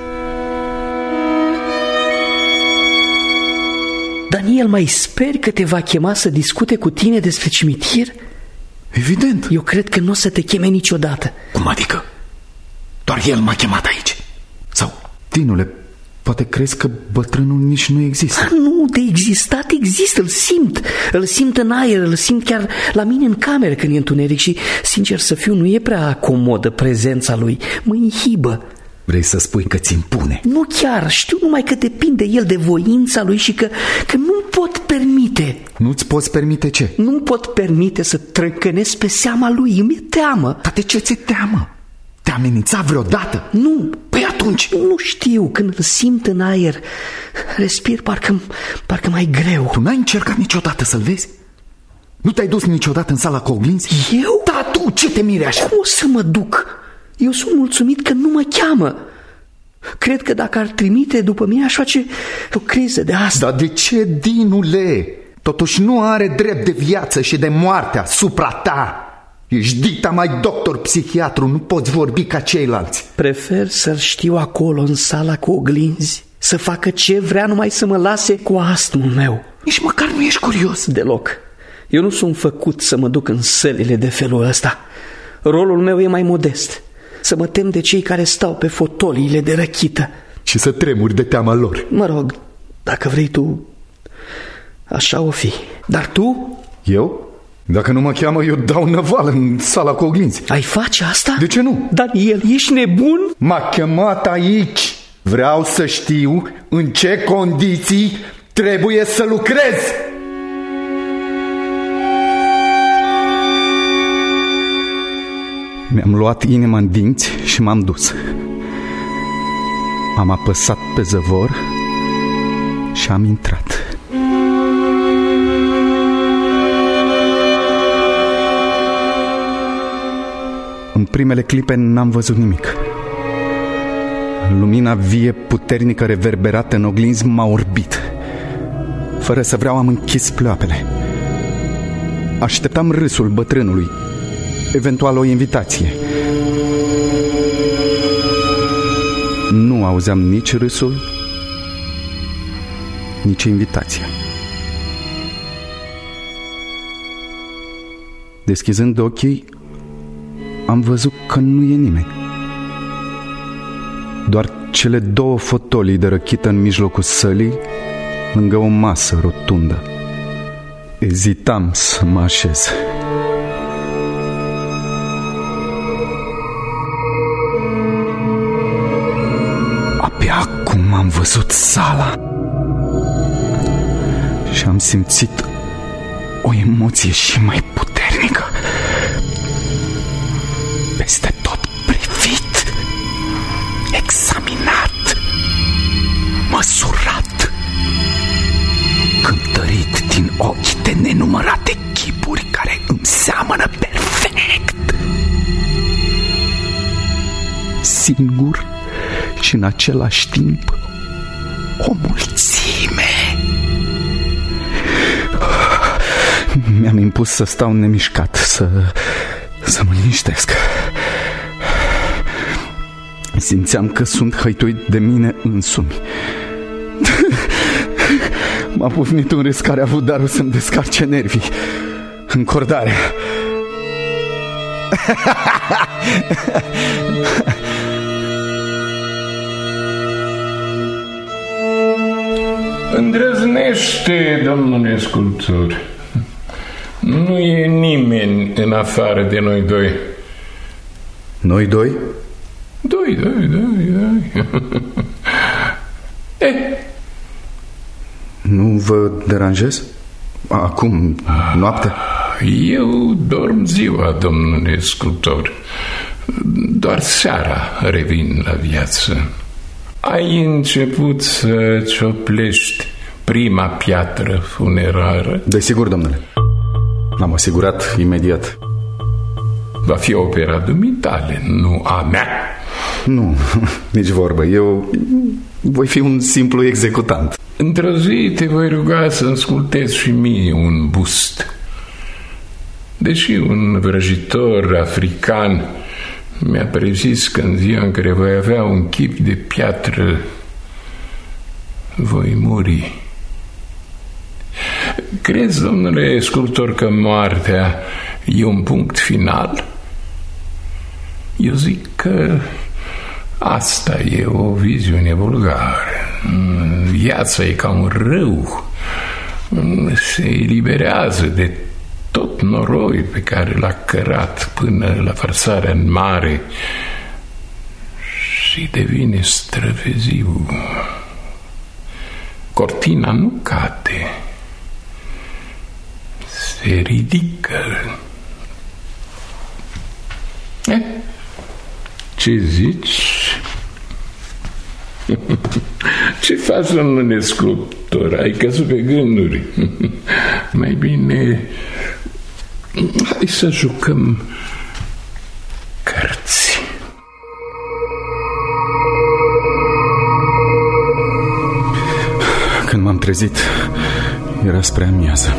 Daniel, mai speri că te va chema să discute cu tine despre cimitir? Evident. Eu cred că nu o să te cheme niciodată. Cum adică? Doar el m-a chemat aici. Sau, tinule, poate crezi că bătrânul nici nu există. Nu, de existat există, îl simt. Îl simt în aer, îl simt chiar la mine în cameră când e întuneric și, sincer să fiu, nu e prea comodă prezența lui. Mă inhibă. Vrei să spui că ți impune? Nu chiar, știu numai că depinde el de voința lui și că nu pot permite. Nu-ți poți permite ce? Nu pot permite să trăcănesc pe seama lui, îmi e teamă. Dar de ce ți-e teamă? Te-a amenințat vreodată? Nu. Păi atunci? Nu știu, când îl simt în aer, respir parcă mai greu. Tu n-ai încercat niciodată să-l vezi? Nu te-ai dus niciodată în sala cu oglinzi? Eu? Da, tu, ce te miri așa? Cum o să mă duc? Eu sunt mulțumit că nu mă cheamă. Cred că dacă ar trimite după mine aș face o criză de asta. Dar de ce, dinule? Totuși nu are drept de viață și de moarte asupra ta. Ești dita mai doctor psihiatru, nu poți vorbi ca ceilalți. Prefer să-l știu acolo în sala cu oglinzi să facă ce vrea, numai să mă lase cu astmul meu. Nici măcar nu ești curios? Deloc. Eu nu sunt făcut să mă duc în sălile de felul ăsta. Rolul meu e mai modest. Să mă tem de cei care stau pe fotoliile de răchită. Și să tremuri de teama lor. Mă rog, dacă vrei tu, așa o fi. Dar tu? Eu? Dacă nu mă cheamă, eu dau năvală în sala cu oglinzi. Ai face asta? De ce nu? Daniel, ești nebun? M-a chemat aici. Vreau să știu în ce condiții trebuie să lucrez. Mi-am luat inima în dinți și m-am dus. Am apăsat pe zăvor și am intrat. În primele clipe n-am văzut nimic. Lumina vie, puternică, reverberată în oglinzi m-a orbit. Fără să vreau am închis pleoapele. Așteptam râsul bătrânului, eventual o invitație. Nu auzeam nici râsul, nici invitația. Deschizând ochii, am văzut că nu e nimeni. Doar cele două fotolii de răchită în mijlocul sălii, lângă o masă rotundă. Ezitam să mă așez. Abia acum am văzut sala și am simțit o emoție și mai puternică. Peste tot privit, examinat, măsurat, cântărit din ochi de nenumărate chipuri care îmi seamănă perfect. Singur și în același timp o mulțime. Mi-am impus să stau nemișcat, să mă liniștesc. Simțeam că sunt hăituit de mine însumi. M-a pufnit un râs care a avut darul să-mi descarce nervii. Încordarea. Îndrăznește, domnule sculptor. Nu e nimeni în afară de noi doi. Noi doi? Doi. Nu vă deranjez? Acum, noaptea? Eu dorm ziua, domnule sculptor. Doar seara revin la viață. Ai început să cioplești prima piatră funerară? Desigur, domnule. M-am asigurat imediat. Va fi opera dumitale, nu a mea. Nu, nici vorbă. Eu voi fi un simplu executant. Într-o zi te voi ruga să ascultezi și mie un bust. Deși un vrăjitor african mi-a prezis că în ziua în care voi avea un chip de piatră, voi muri. Crezi, domnule sculptor, că moartea e un punct final? Eu zic că asta e o viziune vulgară. Viața e ca un râu. Se eliberează de tot noroiul pe care l-a cărat până la vărsarea în mare și devine străveziu. Cortina nu cade, se ridică. Ce zici? Ce faci, domnule sculptor? Ai căzut pe gânduri. Mai bine hai să jucăm cărți. Când m-am trezit, era spre amiază.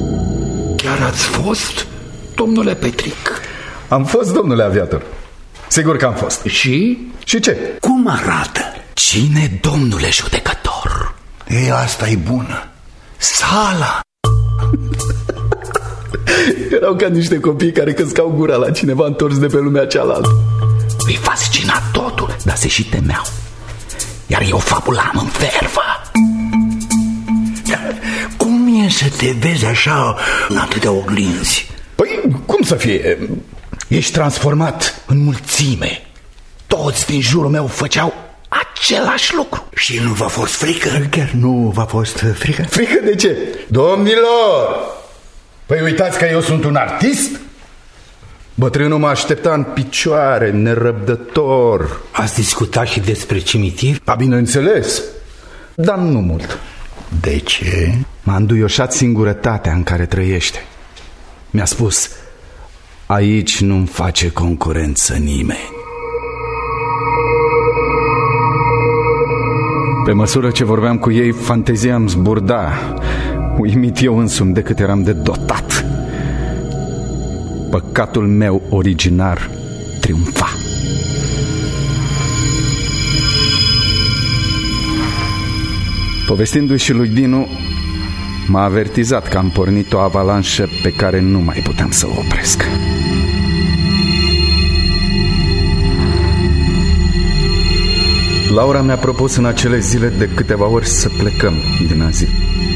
Chiar ați fost, domnule Petric? Am fost, domnule aviator. Sigur că am fost. Și? Și ce? Cum arată? Cine, domnule judecător? Ei, asta e bună. Sala. Erau ca niște copii care căscau gura la cineva întors de pe lumea cealaltă. Îi fascina totul, dar se și temeau. Iar eu fabulam în fervă. Cum e să te vezi așa în atâtea oglinzi? Păi, cum să fie? Ești transformat în mulțime. Toți din jurul meu făceau același lucru. Și nu v-a fost frică? Chiar nu v-a fost frică? Frică de ce? Domnilor! Păi uitați că eu sunt un artist? Bătrânul mă aștepta în picioare, nerăbdător. Ați discutat și despre cimitir? Da, bineînțeles, dar nu mult. De ce? M-a înduioșat singurătatea în care trăiește. Mi-a spus: aici nu-mi face concurență nimeni. Pe măsură ce vorbeam cu ei, fantezia îmi zburda, uimit eu însumi de cât eram de dotat. Păcatul meu originar triumfa. Povestindu-i și lui Dinu, m-a avertizat că am pornit o avalanșă pe care nu mai puteam să o opresc. Laura mi-a propus în acele zile de câteva ori să plecăm din azil.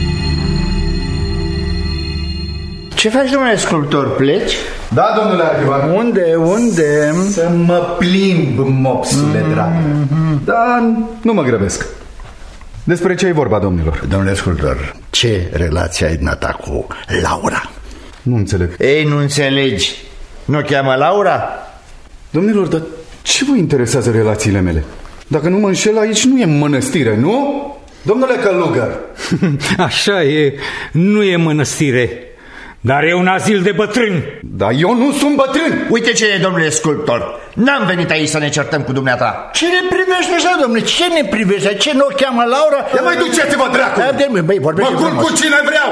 Ce faci, domnule sculptor, pleci? Da, domnule arhivar. Unde? Să mă plimb, mopsule drag. Dar nu mă grăbesc. Despre ce e vorba, domnilor? Domnule sculptor, ce relație ai dumneata cu Laura? Nu înțeleg. Ei, nu înțelegi? Nu o cheamă Laura? Domnilor, dar ce vă interesează relațiile mele? Dacă nu mă înșel, aici nu e mănăstire, nu? Domnule călugăr. Așa e, nu e mănăstire, dar e un azil de bătrâni. Dar eu nu sunt bătrân. Uite ce e, domnule sculptor. N-am venit aici să ne certăm cu dumneata. Ce ne privește așa, domnule? Ce ne privește? Ce nu o cheamă Laura? Ia mai duceți-vă, dracu! Mă culc cu cine vreau!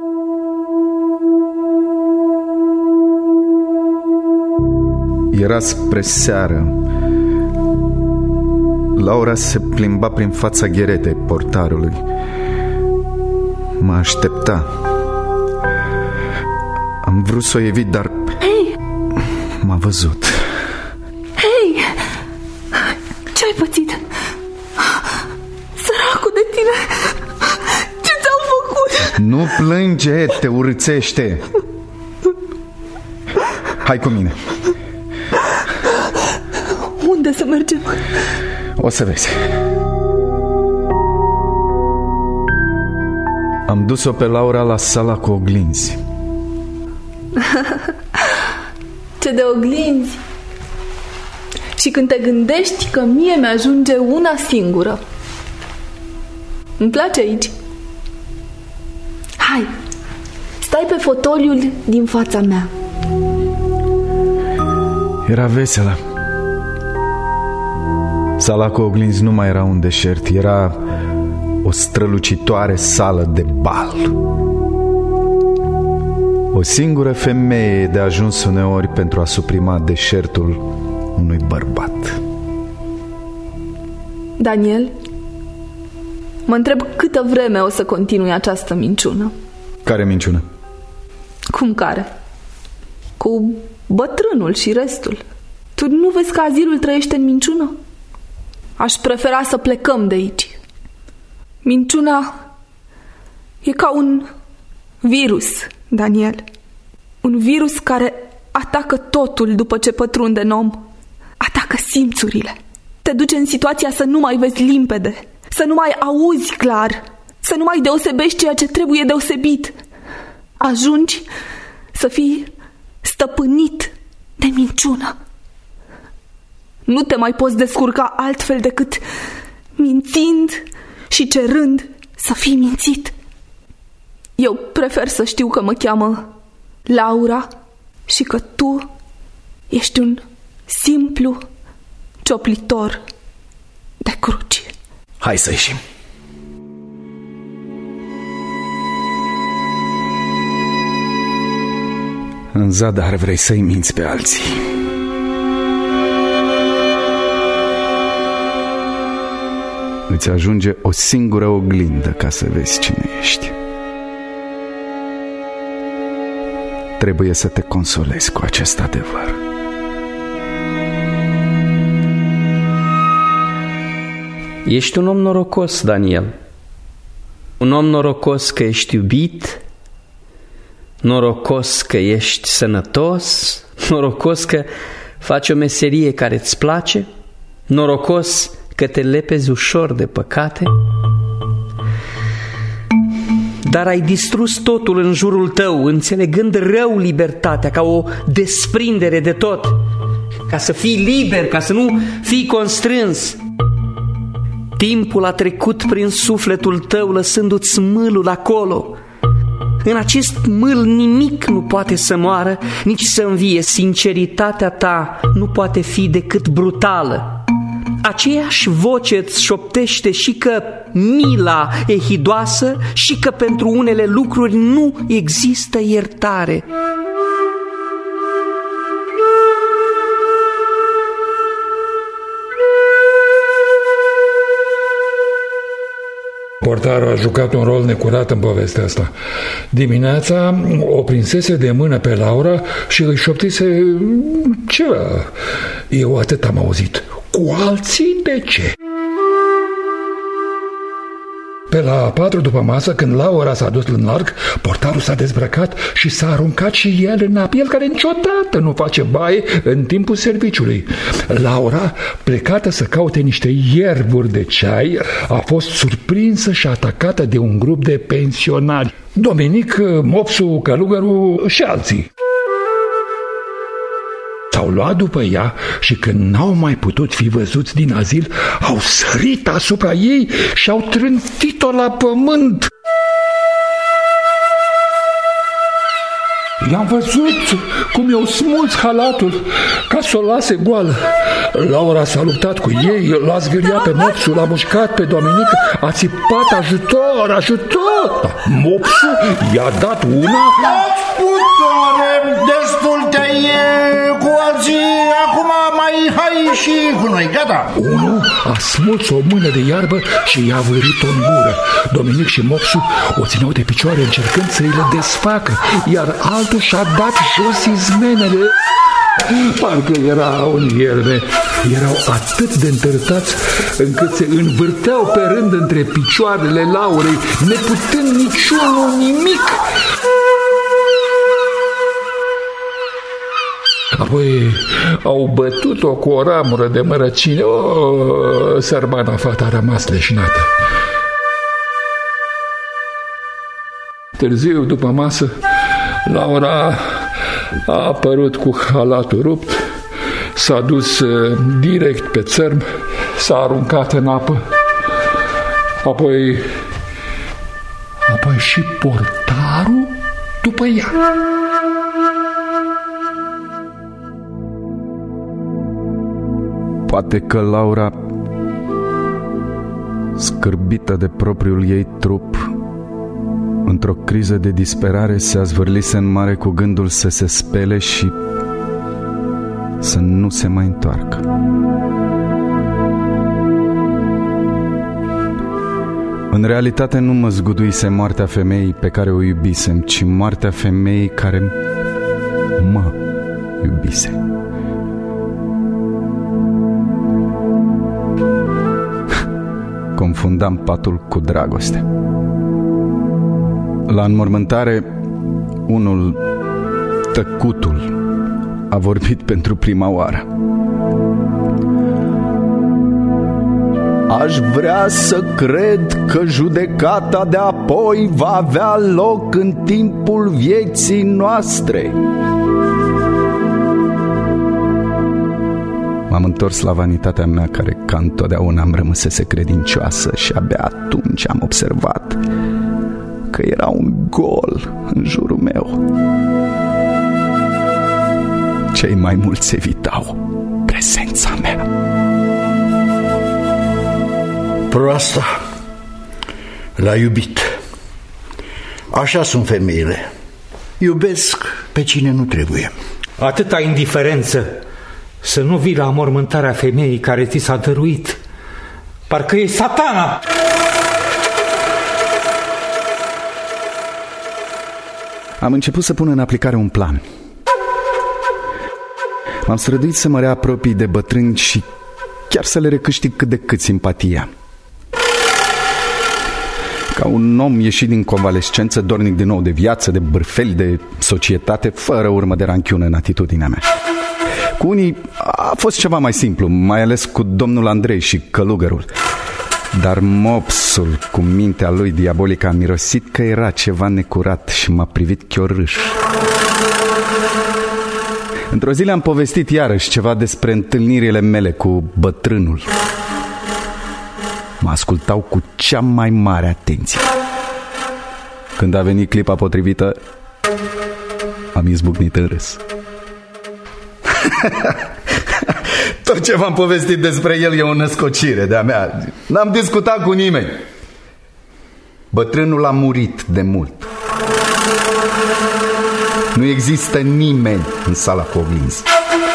Era spre seară. Laura se plimba prin fața gheretei portarului. Mă aștepta. Am vrut să o evit, dar m-a văzut. Hei! Ce-ai pățit? Săracul de tine! Ce ți-au făcut? Nu plânge, te urâțește. Hai cu mine. Unde să mergem? O să vezi. Am dus-o pe Laura la sala cu oglinzi. Ce de oglinzi! Și când te gândești că mie mi-ajunge una singură. Îmi place aici. Hai, stai pe fotoliul din fața mea. Era veselă. Sala cu oglinzi nu mai era un deșert, era o strălucitoare sală de bal. O singură femeie e de ajuns uneori pentru a suprima deșertul unui bărbat. Daniel, mă întreb câtă vreme o să continui această minciună. Care minciună? Cum care? Cu bătrânul și restul. Tu nu vezi că azilul trăiește în minciună? Aș prefera să plecăm de aici. Minciuna e ca un virus, Daniel. Un virus care atacă totul după ce pătrunde în om. Atacă simțurile. Te duce în situația să nu mai vezi limpede, să nu mai auzi clar, să nu mai deosebești ceea ce trebuie deosebit. Ajungi să fii stăpânit de minciună. Nu te mai poți descurca altfel decât mințind și cerând să fii mințit. Eu prefer să știu că mă cheamă Laura și că tu ești un simplu cioplitor de cruci. Hai să ieșim. În zadar vrei să-i minți pe alții. îți ajunge o singură oglindă ca să vezi cine ești. Trebuie să te consolezi cu acest adevăr. Ești un om norocos, Daniel. Un om norocos că ești iubit, norocos că ești sănătos, norocos că faci o meserie care îți place, norocos că te lepezi ușor de păcate. Dar ai distrus totul în jurul tău, înțelegând rău libertatea ca o desprindere de tot, ca să fii liber, ca să nu fii constrâns. Timpul a trecut prin sufletul tău, lăsându-ți mâlul acolo. În acest mâl nimic nu poate să moară, nici să învie. Sinceritatea ta nu poate fi decât brutală. Aceeași voce îți șoptește și că mila e hidoasă și că pentru unele lucruri nu există iertare. Portarul a jucat un rol necurat în povestea asta. Dimineața o prinsese de mână pe Laura și îi șoptise ceva. Eu atât am auzit. Cu alții de ce? Pe la 4 după masă, când Laura s-a dus în larg, portarul s-a dezbrăcat și s-a aruncat și el în apă, el care niciodată nu face baie în timpul serviciului. Laura, plecată să caute niște ierburi de ceai, a fost surprinsă și atacată de un grup de pensionari. Dominic, Mopsu, Călugărul și alții. S-au luat după ea și când n-au mai putut fi văzuți din azil, au sărit asupra ei și au trântit-o la pământ. I-am văzut cum i-au smuls halatul ca să o lase goală. Laura s-a luptat cu ei, l-a zgâriat pe Mopsu, l-a mușcat pe Dominic, a țipat ajutor, ajutor. Mopsu i-a dat una... Destul te-ai cu alții, acum mai hai și cu noi, gata. Unul a smuls o mână de iarbă și i-a vârit-o în gură. Dominic și Mopsu o țineau de picioare încercând să îi le desfacă, iar altul și-a dat jos izmenele. Parcă era un ierme. Erau atât de întărtați încât se învârteau pe rând între picioarele Laurei, neputând niciunul nimic. Apoi au bătut-o cu o ramură de mărăcine. Sărbana fata a rămas leșinată. Târziu, după masă, Laura a apărut cu halatul rupt, s-a dus direct pe țărm, s-a aruncat în apă. Apoi și portarul după ea. Poate că Laura, scârbită de propriul ei trup, într-o criză de disperare se azvârlise în mare cu gândul să se spele și să nu se mai întoarcă. În realitate nu mă zguduise moartea femeii pe care o iubisem, ci moartea femeii care mă iubise. Confundam patul cu dragostea. La înmormântare, unul, tăcutul, a vorbit pentru prima oară. Aș vrea să cred că judecata de apoi va avea loc în timpul vieții noastre. M-am întors la vanitatea mea, care ca întotdeauna îmi rămăsese credincioasă, și abia atunci am observat că era un gol în jurul meu. Cei mai mulți evitau prezența mea. Proasta l-a iubit. Așa sunt femeile. Iubesc pe cine nu trebuie. Atâta indiferență să nu vii la mormântarea femeii care ți s-a dăruit. Parcă e Satana. Am început să pun în aplicare un plan. M-am străduit să mă reapropii de bătrâni și chiar să le recâștig cât de cât simpatia. Ca un om ieșit din convalescență, dornic din nou de viață, de bârfeli, de societate, fără urmă de ranchiună în atitudinea mea. Cu unii a fost ceva mai simplu, mai ales cu domnul Andrei și călugărul. Dar mopsul, cu mintea lui diabolică, a mirosit că era ceva necurat și m-a privit chiorâș. Într-o zi le-am povestit iarăși ceva despre întâlnirile mele cu bătrânul. Mă ascultau cu cea mai mare atenție. Când a venit clipa potrivită, am izbucnit în râs. Tot ce v-am povestit despre el e o născocire de-a mea. N-am discutat cu nimeni. Bătrânul a murit de mult. Nu există nimeni în sala cu oglinzi.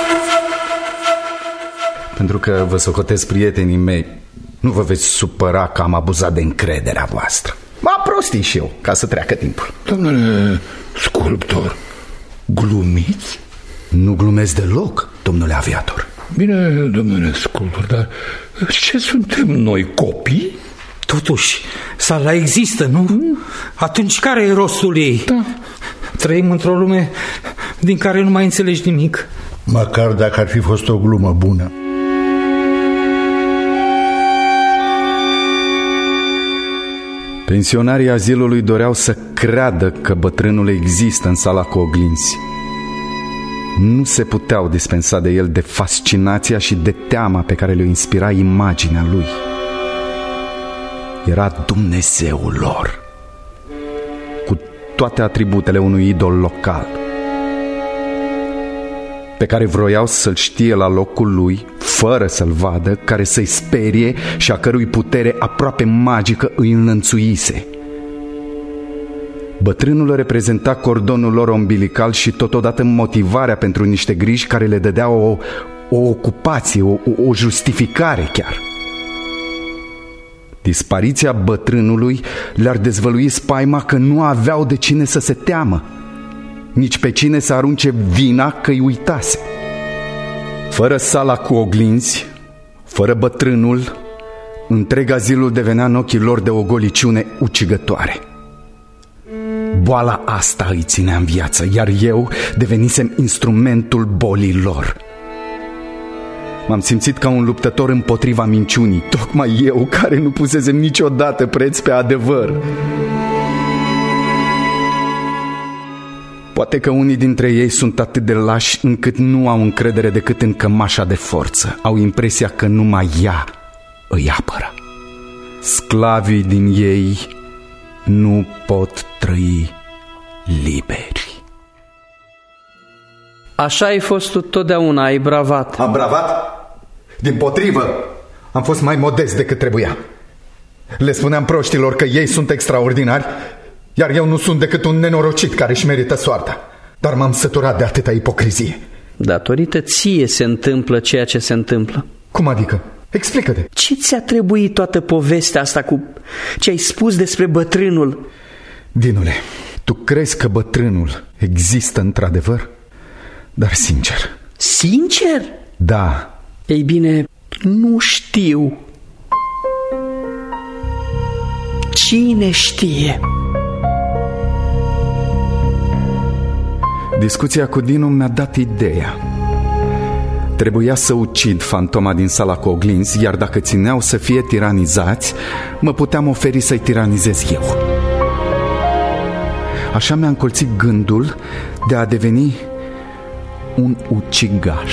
Pentru că vă socotesc prietenii mei, nu vă veți supăra că am abuzat de încrederea voastră. M-am prostit și eu, ca să treacă timpul. Domnule sculptor, glumiți? Nu glumesc deloc, domnule aviator. Bine, domnule sculptor, dar ce suntem noi, copii? Totuși, sala există, nu? Atunci care e rostul ei? Da. Trăim într-o lume din care nu mai înțelegi nimic. Măcar dacă ar fi fost o glumă bună. Pensionarii azilului doreau să creadă că bătrânul există în sala cu oglinzi. Nu se puteau dispensa de el de fascinația și de teama pe care le-o inspira imaginea lui. Era Dumnezeul lor, cu toate atributele unui idol local, pe care vroiau să-l știe la locul lui, fără să-l vadă, care să-i sperie și a cărui putere aproape magică îi înlănțuise. Bătrânul reprezenta cordonul lor umbilical și totodată motivarea pentru niște griji care le dădeau o ocupație, o justificare chiar. Dispariția bătrânului le-ar dezvălui spaima că nu aveau de cine să se teamă, nici pe cine să arunce vina că îi uitase. Fără sala cu oglinzi, fără bătrânul, întreg azilul devenea în ochii lor de o goliciune ucigătoare. Boala asta îi ținea în viață, iar eu devenisem instrumentul bolii lor. M-am simțit ca un luptător împotriva minciunii, tocmai eu care nu pusesem niciodată preț pe adevăr. Poate că unii dintre ei sunt atât de lași încât nu au încredere decât în cămașa de forță. Au impresia că numai ea îi apără. Sclavii din ei nu pot trăi liberi. Așa ai fost tu totdeauna, ai bravat. Am bravat? Dimpotrivă, am fost mai modest decât trebuia. Le spuneam proștilor că ei sunt extraordinari, iar eu nu sunt decât un nenorocit care își merită soarta. Dar m-am săturat de atâta ipocrizie. Datorită ție se întâmplă ceea ce se întâmplă. Cum adică? Explică-te. Ce ți-a trebuit toată povestea asta cu ce ai spus despre bătrânul? Dinule, tu crezi că bătrânul există într-adevăr? Dar sincer. Sincer? Da. Ei bine, nu știu. Cine știe? Discuția cu Dinu mi-a dat ideea. Trebuia să ucid fantoma din sala cu oglinzi, iar dacă țineau să fie tiranizați, mă puteam oferi să-i tiranizez eu. Așa mi-a încolțit gândul de a deveni un ucigaș.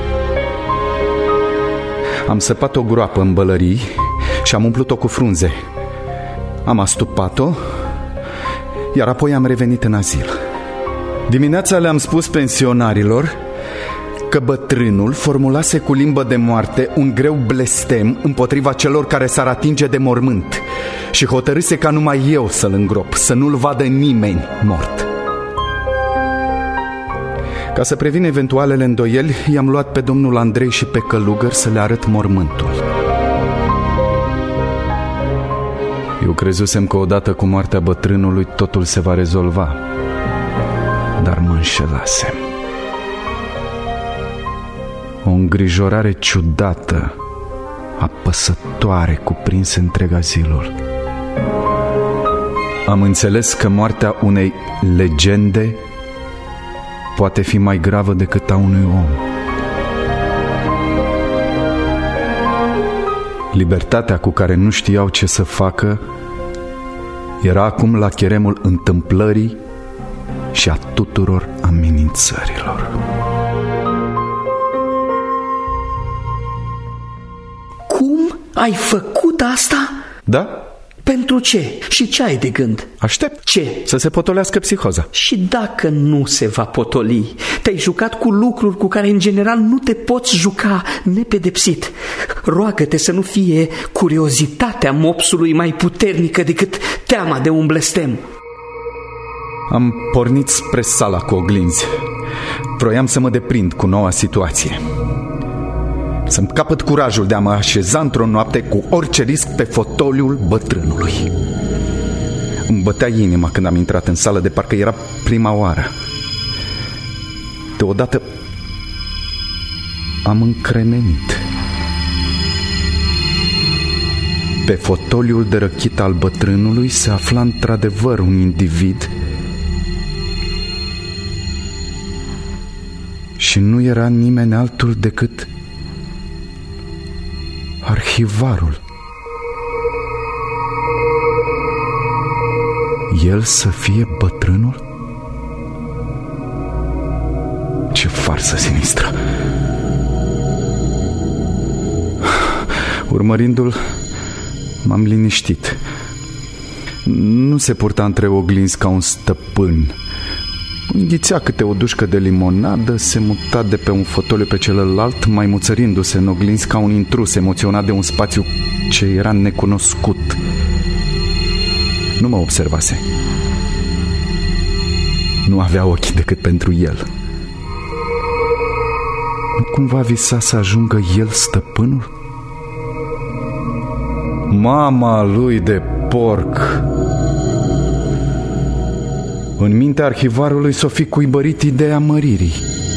Am săpat o groapă în bălării și am umplut-o cu frunze. Am astupat-o, iar apoi am revenit în azil. Dimineața le-am spus pensionarilor că bătrânul formulase cu limbă de moarte un greu blestem împotriva celor care s-ar atinge de mormânt și hotărâse ca numai eu să-l îngrop, să nu-l vadă nimeni mort. Ca să previn eventualele îndoieli, i-am luat pe domnul Andrei și pe călugăr să le arăt mormântul. Eu crezusem că odată cu moartea bătrânului totul se va rezolva, dar mă înșelasem. O îngrijorare ciudată, apăsătoare, cuprinse întreg azilul. Am înțeles că moartea unei legende poate fi mai gravă decât a unui om. Libertatea cu care nu știau ce să facă era acum la cheremul întâmplării și a tuturor amenințărilor. Cum ai făcut asta? Da? Pentru ce? Și ce ai de gând? Aștept. Ce? Să se potolească psihoza. Și dacă nu se va potoli? Te-ai jucat cu lucruri cu care în general nu te poți juca nepedepsit. Roagă-te să nu fie curiozitatea mopsului mai puternică decât teama de un blestem. Am pornit spre sala cu oglinzi. Vroiam să mă deprind cu noua situație, să-mi capăt curajul de a mă așeza într-o noapte cu orice risc pe fotoliul bătrânului. Îmi bătea inima când am intrat în sală, de parcă era prima oară. Deodată am încremenit. Pe fotoliul de răchită al bătrânului se afla într-adevăr un individ și nu era nimeni altul decât arhivarul. El să fie bătrânul? Ce farsă sinistră! Urmărindu-l, m-am liniștit. Nu se purta între oglinzi ca un stăpân. Înghițea câte o dușcă de limonadă, se muta de pe un fotoliu pe celălalt, mai muțărindu-se în oglinzi ca un intrus emoționat de un spațiu ce era necunoscut. Nu mă observase. Nu avea ochi decât pentru el. Nu cumva visa să ajungă el stăpânul? Mama lui de porc! În mintea arhivarului s-o fi cuibărit ideea măririi.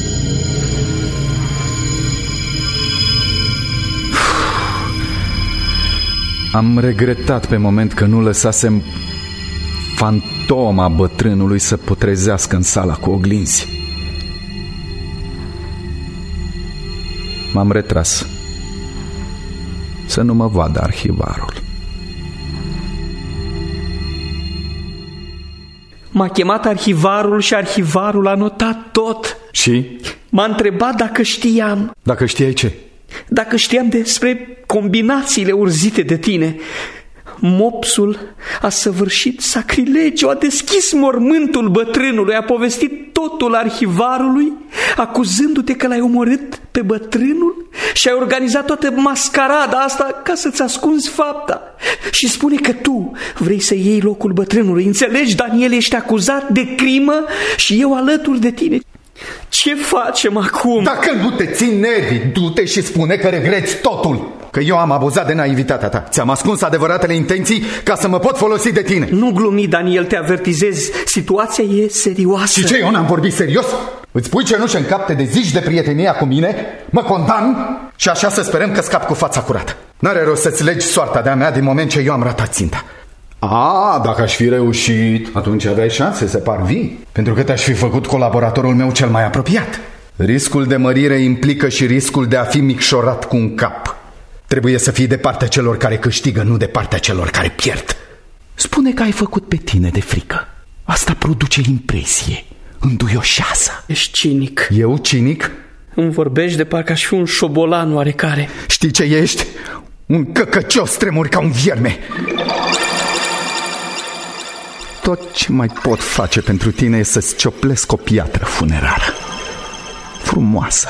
Am regretat pe moment că nu lăsasem fantoma bătrânului să putrezească în sala cu oglinzi. M-am retras să nu mă vadă arhivarul. M-a chemat arhivarul și arhivarul a notat tot. Și? M-a întrebat dacă știam. Dacă știai ce? Dacă știam despre combinațiile urzite de tine. Mopsul a săvârșit sacrilegiu, a deschis mormântul bătrânului, a povestit totul arhivarului, acuzându-te că l-ai omorât pe bătrânul și ai organizat toată mascarada asta ca să-ți ascunzi fapta. Și spune că tu vrei să iei locul bătrânului. Înțelegi, Daniel, ești acuzat de crimă și eu alături de tine. Ce facem acum? Dacă nu te țin nervii, du-te și spune că regreți totul. Că eu am abuzat de naivitatea ta. Ți-am ascuns adevăratele intenții ca să mă pot folosi de tine. Nu glumi, Daniel, te avertizez. Situația e serioasă. Și ce, eu n-am vorbit serios? Îți pui cenușă în cap, te dezici de prietenia cu mine, mă condamn și așa să sperăm că scap cu fața curată. N-are rost să-ți legi soarta de-a mea din moment ce eu am ratat ținta. Dacă aș fi reușit, atunci aveai șanse să parvii, pentru că te-aș fi făcut colaboratorul meu cel mai apropiat. Riscul de mărire implică și riscul de a fi micșorat cu un cap. Trebuie să fii de partea celor care câștigă, nu de partea celor care pierd. Spune că ai făcut pe tine de frică. Asta produce impresie înduioșeasă. Ești cinic. Eu cinic? Îmi vorbești de parcă aș fi un șobolan oarecare. Știi ce ești? Un căcăcios, tremuri ca un vierme. Tot ce mai pot face pentru tine e să-ți cioplesc o piatră funerară. Frumoasă.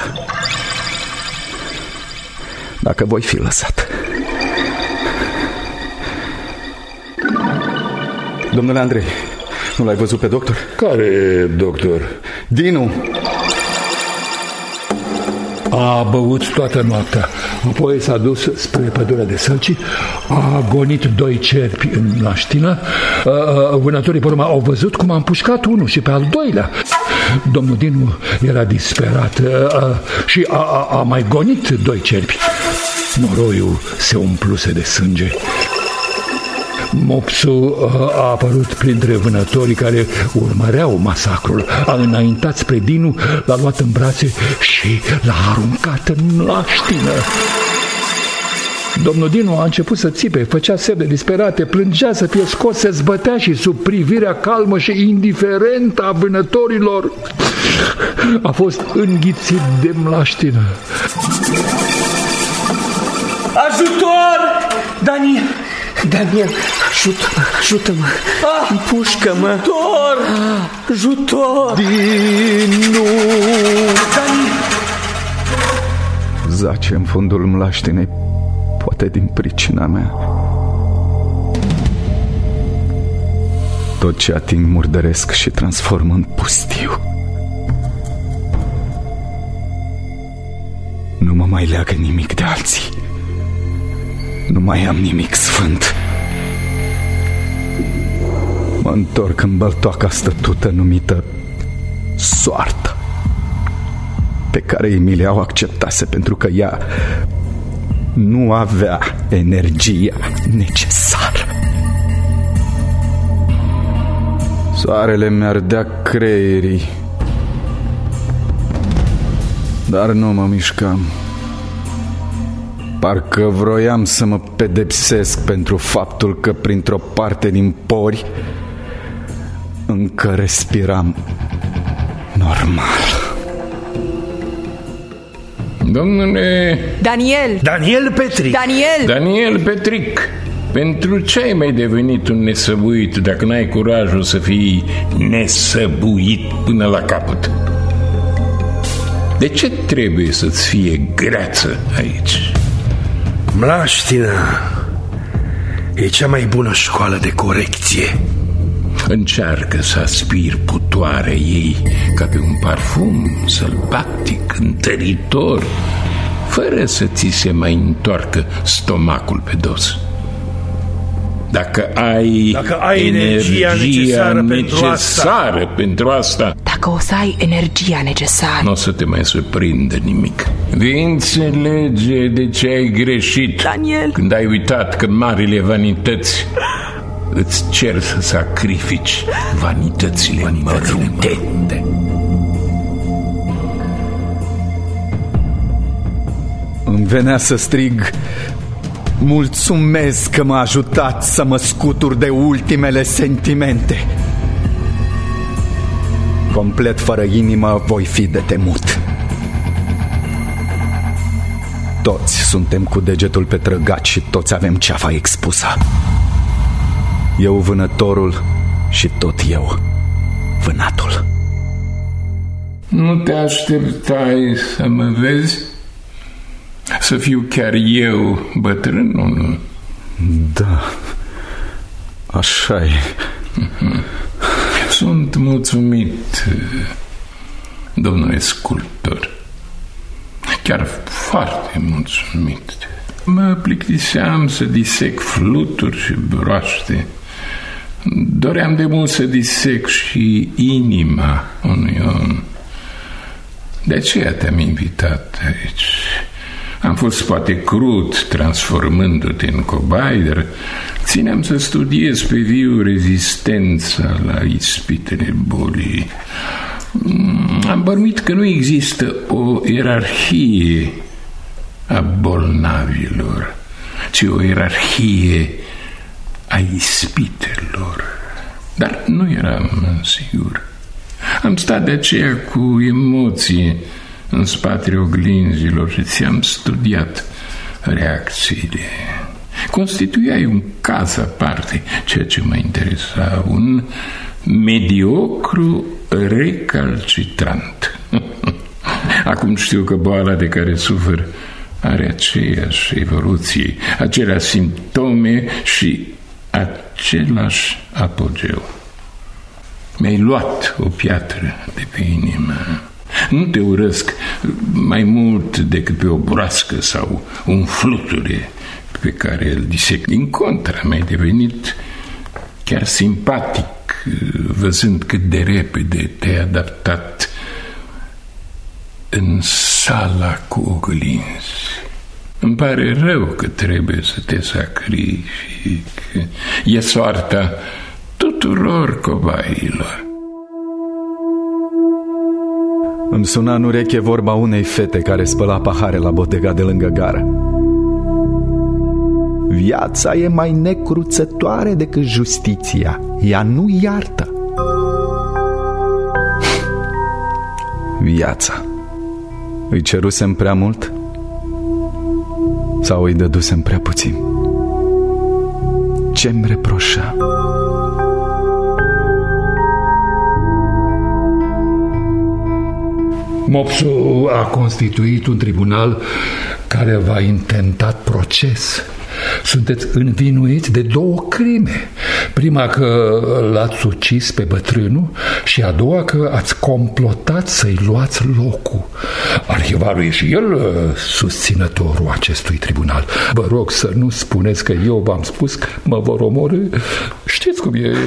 Dacă voi fi lăsat. Domnule Andrei, nu l-ai văzut pe doctor? Care doctor? Dinu. A băut toată noaptea. Apoi s-a dus spre pădurea de sălci, a gonit 2 cerpi în mlaștină. Vânătorii pe urmă au văzut cum a împușcat unul și pe al doilea. Domnul Dinu era disperat și a mai gonit 2 cerpi. Noroiul se umpluse de sânge. Mopsul a apărut printre vânătorii care urmăreau masacrul. A înaintat spre Dinu, l-a luat în brațe și l-a aruncat în mlaștină. Domnul Dinu a început să țipe, făcea semne disperate, plângea să fie scos, se zbătea și sub privirea calmă și indiferentă a vânătorilor a fost înghițit de mlaștină. Ajutor! Daniel, ajută-mă! Împușcă-mă! Ajutor! Dinu! Daniel! Zace în fundul mlaștinei, poate din pricina mea. Tot ce ating murdăresc și transform în pustiu. Nu mă mai leagă nimic de alții. Nu mai am nimic sfânt. Mă întorc în băltoaca stătută numită soartă, pe care Emilia o acceptase pentru că ea nu avea energia necesară. Soarele mi-ardea creierii, dar nu mă mișcam. Parcă vroiam să mă pedepsesc pentru faptul că printr-o parte din pori încă respiram normal. Domnule... Daniel Petric. Daniel Petric, pentru ce ai mai devenit un nesăbuit dacă n-ai curajul să fii nesăbuit până la capăt? De ce trebuie să-ți fie greață aici? Mlaștina e cea mai bună școală de corecție. Încearcă să aspiri putoarea ei ca pe un parfum sălbatic, întăritor, fără să ți se mai întoarcă stomacul pe dos. Dacă ai energia necesară pentru asta, dacă o să ai energia necesară, nu o să te mai surprindă nimic. Vei înțelege de ce ai greșit, Daniel, când ai uitat că marile vanități îți cer să sacrifici vanitățile mărunte. Îmi venea să strig: mulțumesc că m-a ajutat să mă scutur de ultimele sentimente. Complet fără inimă voi fi de temut. Toți suntem cu degetul pe trăgaci și toți avem ceafa expusă. Eu vânătorul și tot eu vânatul. Nu te așteptai să mă vezi? Să fiu chiar eu bătrânul? Da, așa e. Sunt mulțumit, domnule sculptor. Chiar foarte mulțumit. Mă plictiseam să disec fluturi și broaște. Doream de mult să disec și inima unui om. De aceea te-am invitat aici. Am fost poate crud transformându-te în cobai, dar țineam să studiez pe viu rezistența la ispitele bolii. Am bănuit că nu există o ierarhie a bolnavilor, ci o ierarhie a ispitelor. Dar nu eram sigur. Am stat de aceea cu emoție în spatele oglinzilor și ți-am studiat reacțiile. Constituiai un caz aparte, ceea ce mă interesa, un mediocru recalcitrant. Acum știu că boala de care sufer are aceeași evoluție, aceleași simptome și același apogeu. Mi-ai luat o piatră de pe inimă. Nu te urăsc, mai mult decât pe o broască sau un fluture pe care îl disec. Din contra, mi-ai devenit chiar simpatic, văzând cât de repede te-ai adaptat în sala cu oglinzi. Îmi pare rău că trebuie să te sacrific. E soarta tuturor cobailor. Îmi suna în ureche vorba unei fete care spăla pahare la bodega de lângă gară. Viața e mai necruțătoare decât justiția. Ea nu iartă. Viața. Îi cerusem prea mult? Sau îi dădusem prea puțin? Ce-mi reproșa? Mopsul a constituit un tribunal care v-a intentat proces. Sunteți învinuiți de 2 crime. Prima că l-ați ucis pe bătrânul și a doua că ați complotat să-i luați locul. Arhivarul e și el susținătorul acestui tribunal. Vă rog să nu spuneți că eu v-am spus că mă vor omorî. Știți cum e.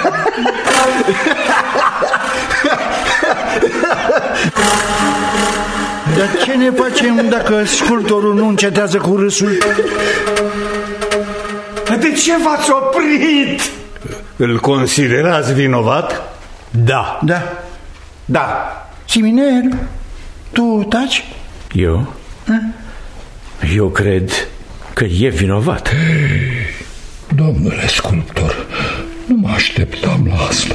Dar ce ne facem dacă sculptorul nu încetează cu râsul? De ce v-ați oprit? Îl considerați vinovat? Da. Da. Siminer, tu taci? Eu? Eu cred că e vinovat. Domnule sculptor, nu mă așteptam la asta.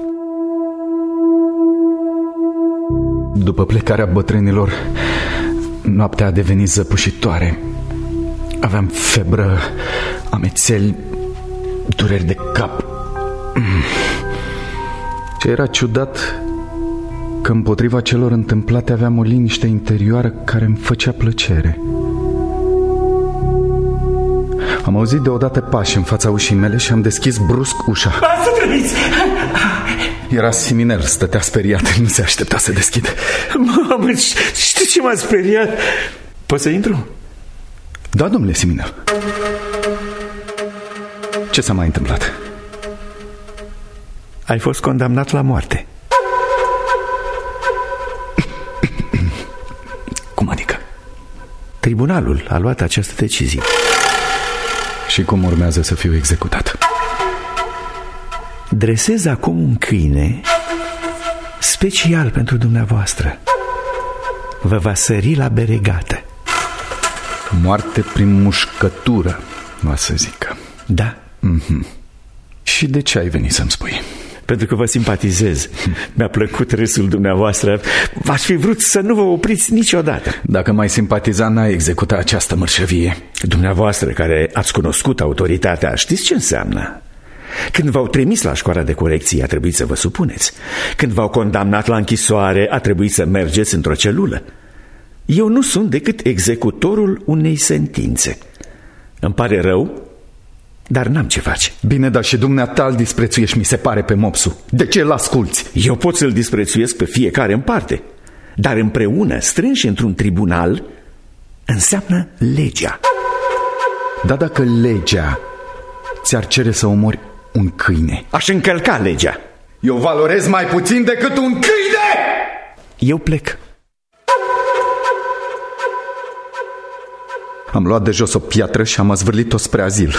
După plecarea bătrânilor, noaptea a devenit zăpușitoare. Aveam febră, amețeli, dureri de cap. Ce era ciudat, că împotriva celor întâmplate aveam o liniște interioară care îmi făcea plăcere. Am auzit deodată pași în fața ușii mele și am deschis brusc ușa. Să trăiți! Era Siminel, stătea speriat, nu se aștepta să deschid. Mamă, știi ce m-a speriat? Poți să intru? Da, domnule Siminel. Ce s-a mai întâmplat? Ai fost condamnat la moarte. Cum adică? Tribunalul a luat această decizie. Și cum urmează să fiu executat? Dresez acum un câine special pentru dumneavoastră. Vă va sări la beregată. Moarte prin mușcătură, va să zică. Da. Și de ce ai venit să-mi spui? Pentru că vă simpatizez. Mi-a plăcut râsul dumneavoastră. V-aș fi vrut să nu vă opriți niciodată. Dacă m-ai simpatiza, n-ai executat această mărșăvie. Dumneavoastră care ați cunoscut autoritatea, știți ce înseamnă? Când v-au trimis la școala de corecție, a trebuit să vă supuneți. Când v-au condamnat la închisoare, a trebuit să mergeți într-o celulă. Eu nu sunt decât executorul unei sentințe. Îmi pare rău, dar n-am ce face. Bine, dar și dumneata îl disprețuiești, mi se pare, pe Mopsu. De ce îl asculți? Eu pot să-l disprețuiesc pe fiecare în parte, dar împreună, strânși într-un tribunal, înseamnă legea. Da, dacă legea ți-ar cere să omori un câine, aș încălca legea. Eu valorez mai puțin decât un câine! Eu plec. Am luat de jos o piatră și am azvârlit-o spre azil.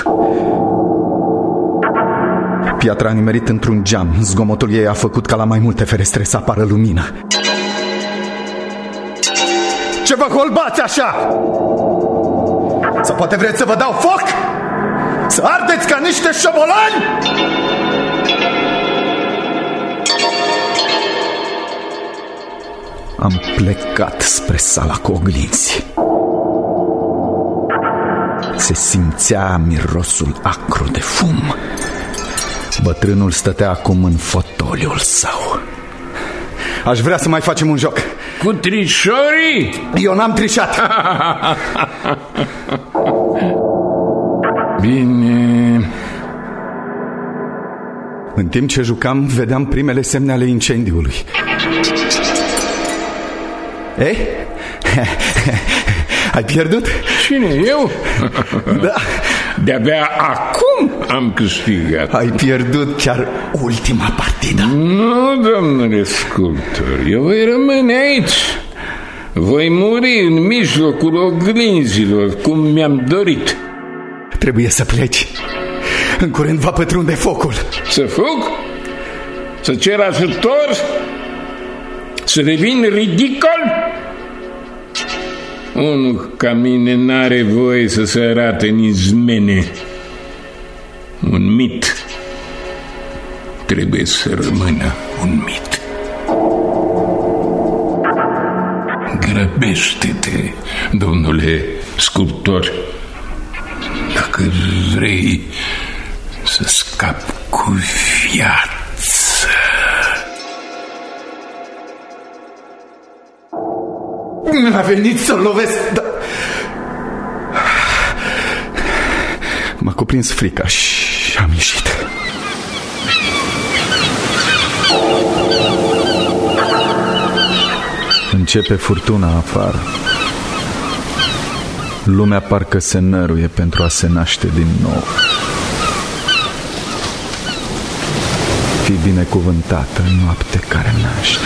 Piatra a nimerit într-un geam. Zgomotul ei a făcut ca la mai multe ferestre să apară lumină. Ce vă holbați așa? Sau poate vreți să vă dau foc? Să ardeți ca niște șobolani? Am plecat spre sala cu oglinzi. Se simțea mirosul acru de fum. Bătrânul stătea acum în fotoliul său. Aș vrea să mai facem un joc. Cu trișorii? Eu n-am trișat. Bine. În timp ce jucam, vedeam primele semne ale incendiului. Ei? Ai pierdut? Cine, eu? Da. De-abia acum am câștigat. Ai pierdut chiar ultima partidă. Nu, domnule sculptor, eu voi rămâne aici. Voi muri în mijlocul oglinzilor, cum mi-am dorit. Trebuie să pleci. În curând va pătrunde focul. Să fug? Să cer ajutor? Să devin ridicol? Unul ca mine n-are voie să se arate în izmene. Un mit trebuie să rămână un mit. Grăbește-te, domnule sculptor, dacă vrei să scapi cu viață. Mi-a venit să-l lovesc, dar... M-a cuprins frica și am ieșit. Începe furtuna afară. Lumea parcă se năruie pentru a se naște din nou. Fii binecuvântată în noapte care naște.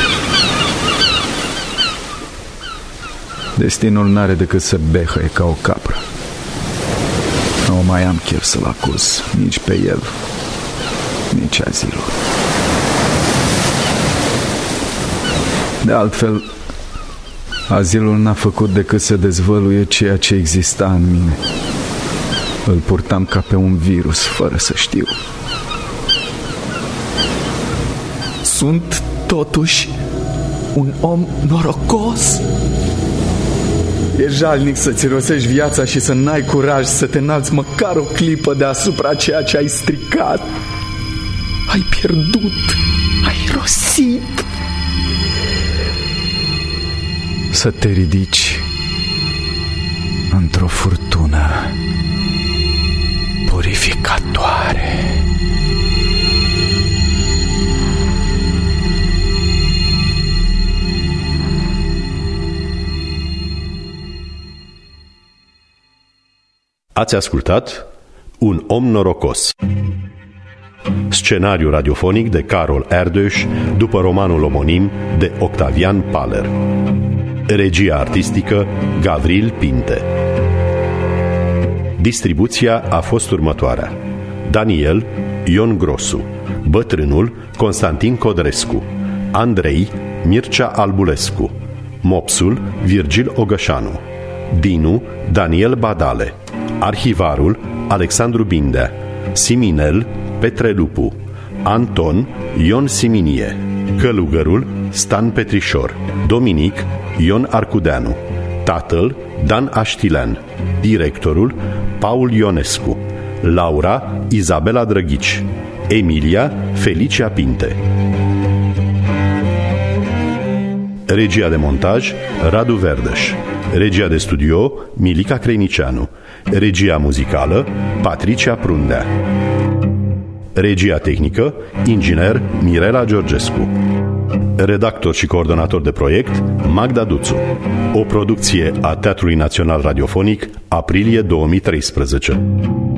Destinul n-are decât să behăie ca o capră. Nu mai am chef să-l acuz, nici pe el, nici azilul. De altfel, azilul n-a făcut decât să dezvăluie ceea ce exista în mine. Îl purtam ca pe un virus, fără să știu. Sunt totuși un om norocos. E jalnic să-ți rosești viața și să n-ai curaj să te înalți măcar o clipă deasupra ceea ce ai stricat. Ai pierdut, ai rosit. Să te ridici într-o furtună purificatoare. Ați ascultat Un om norocos. Scenariu radiofonic de Carol Erdős după romanul omonim de Octavian Paler. Regia artistică Gavril Pinte. Distribuția a fost următoarea: Daniel Ion Grosu, Bătrânul Constantin Codrescu, Andrei Mircea Albulescu, Mopsul Virgil Ogășanu, Dinu Daniel Badale, Arhivarul Alexandru Bindea, Siminel Petre Lupu, Anton Ion Siminie, Călugărul Stan Petrișor, Dominic Ion Arcudeanu, Tatăl Dan Aștilean, Directorul Paul Ionescu, Laura Izabela Drăghici, Emilia Felicia Pinte. Regia de montaj Radu Verdeș. Regia de studio Milica Creinicianu. Regia muzicală Patricia Prundea. Regia tehnică inginer Mirela Georgescu. Redactor și coordonator de proiect Magda Duțu. O producție a Teatrului Național Radiofonic, aprilie 2013.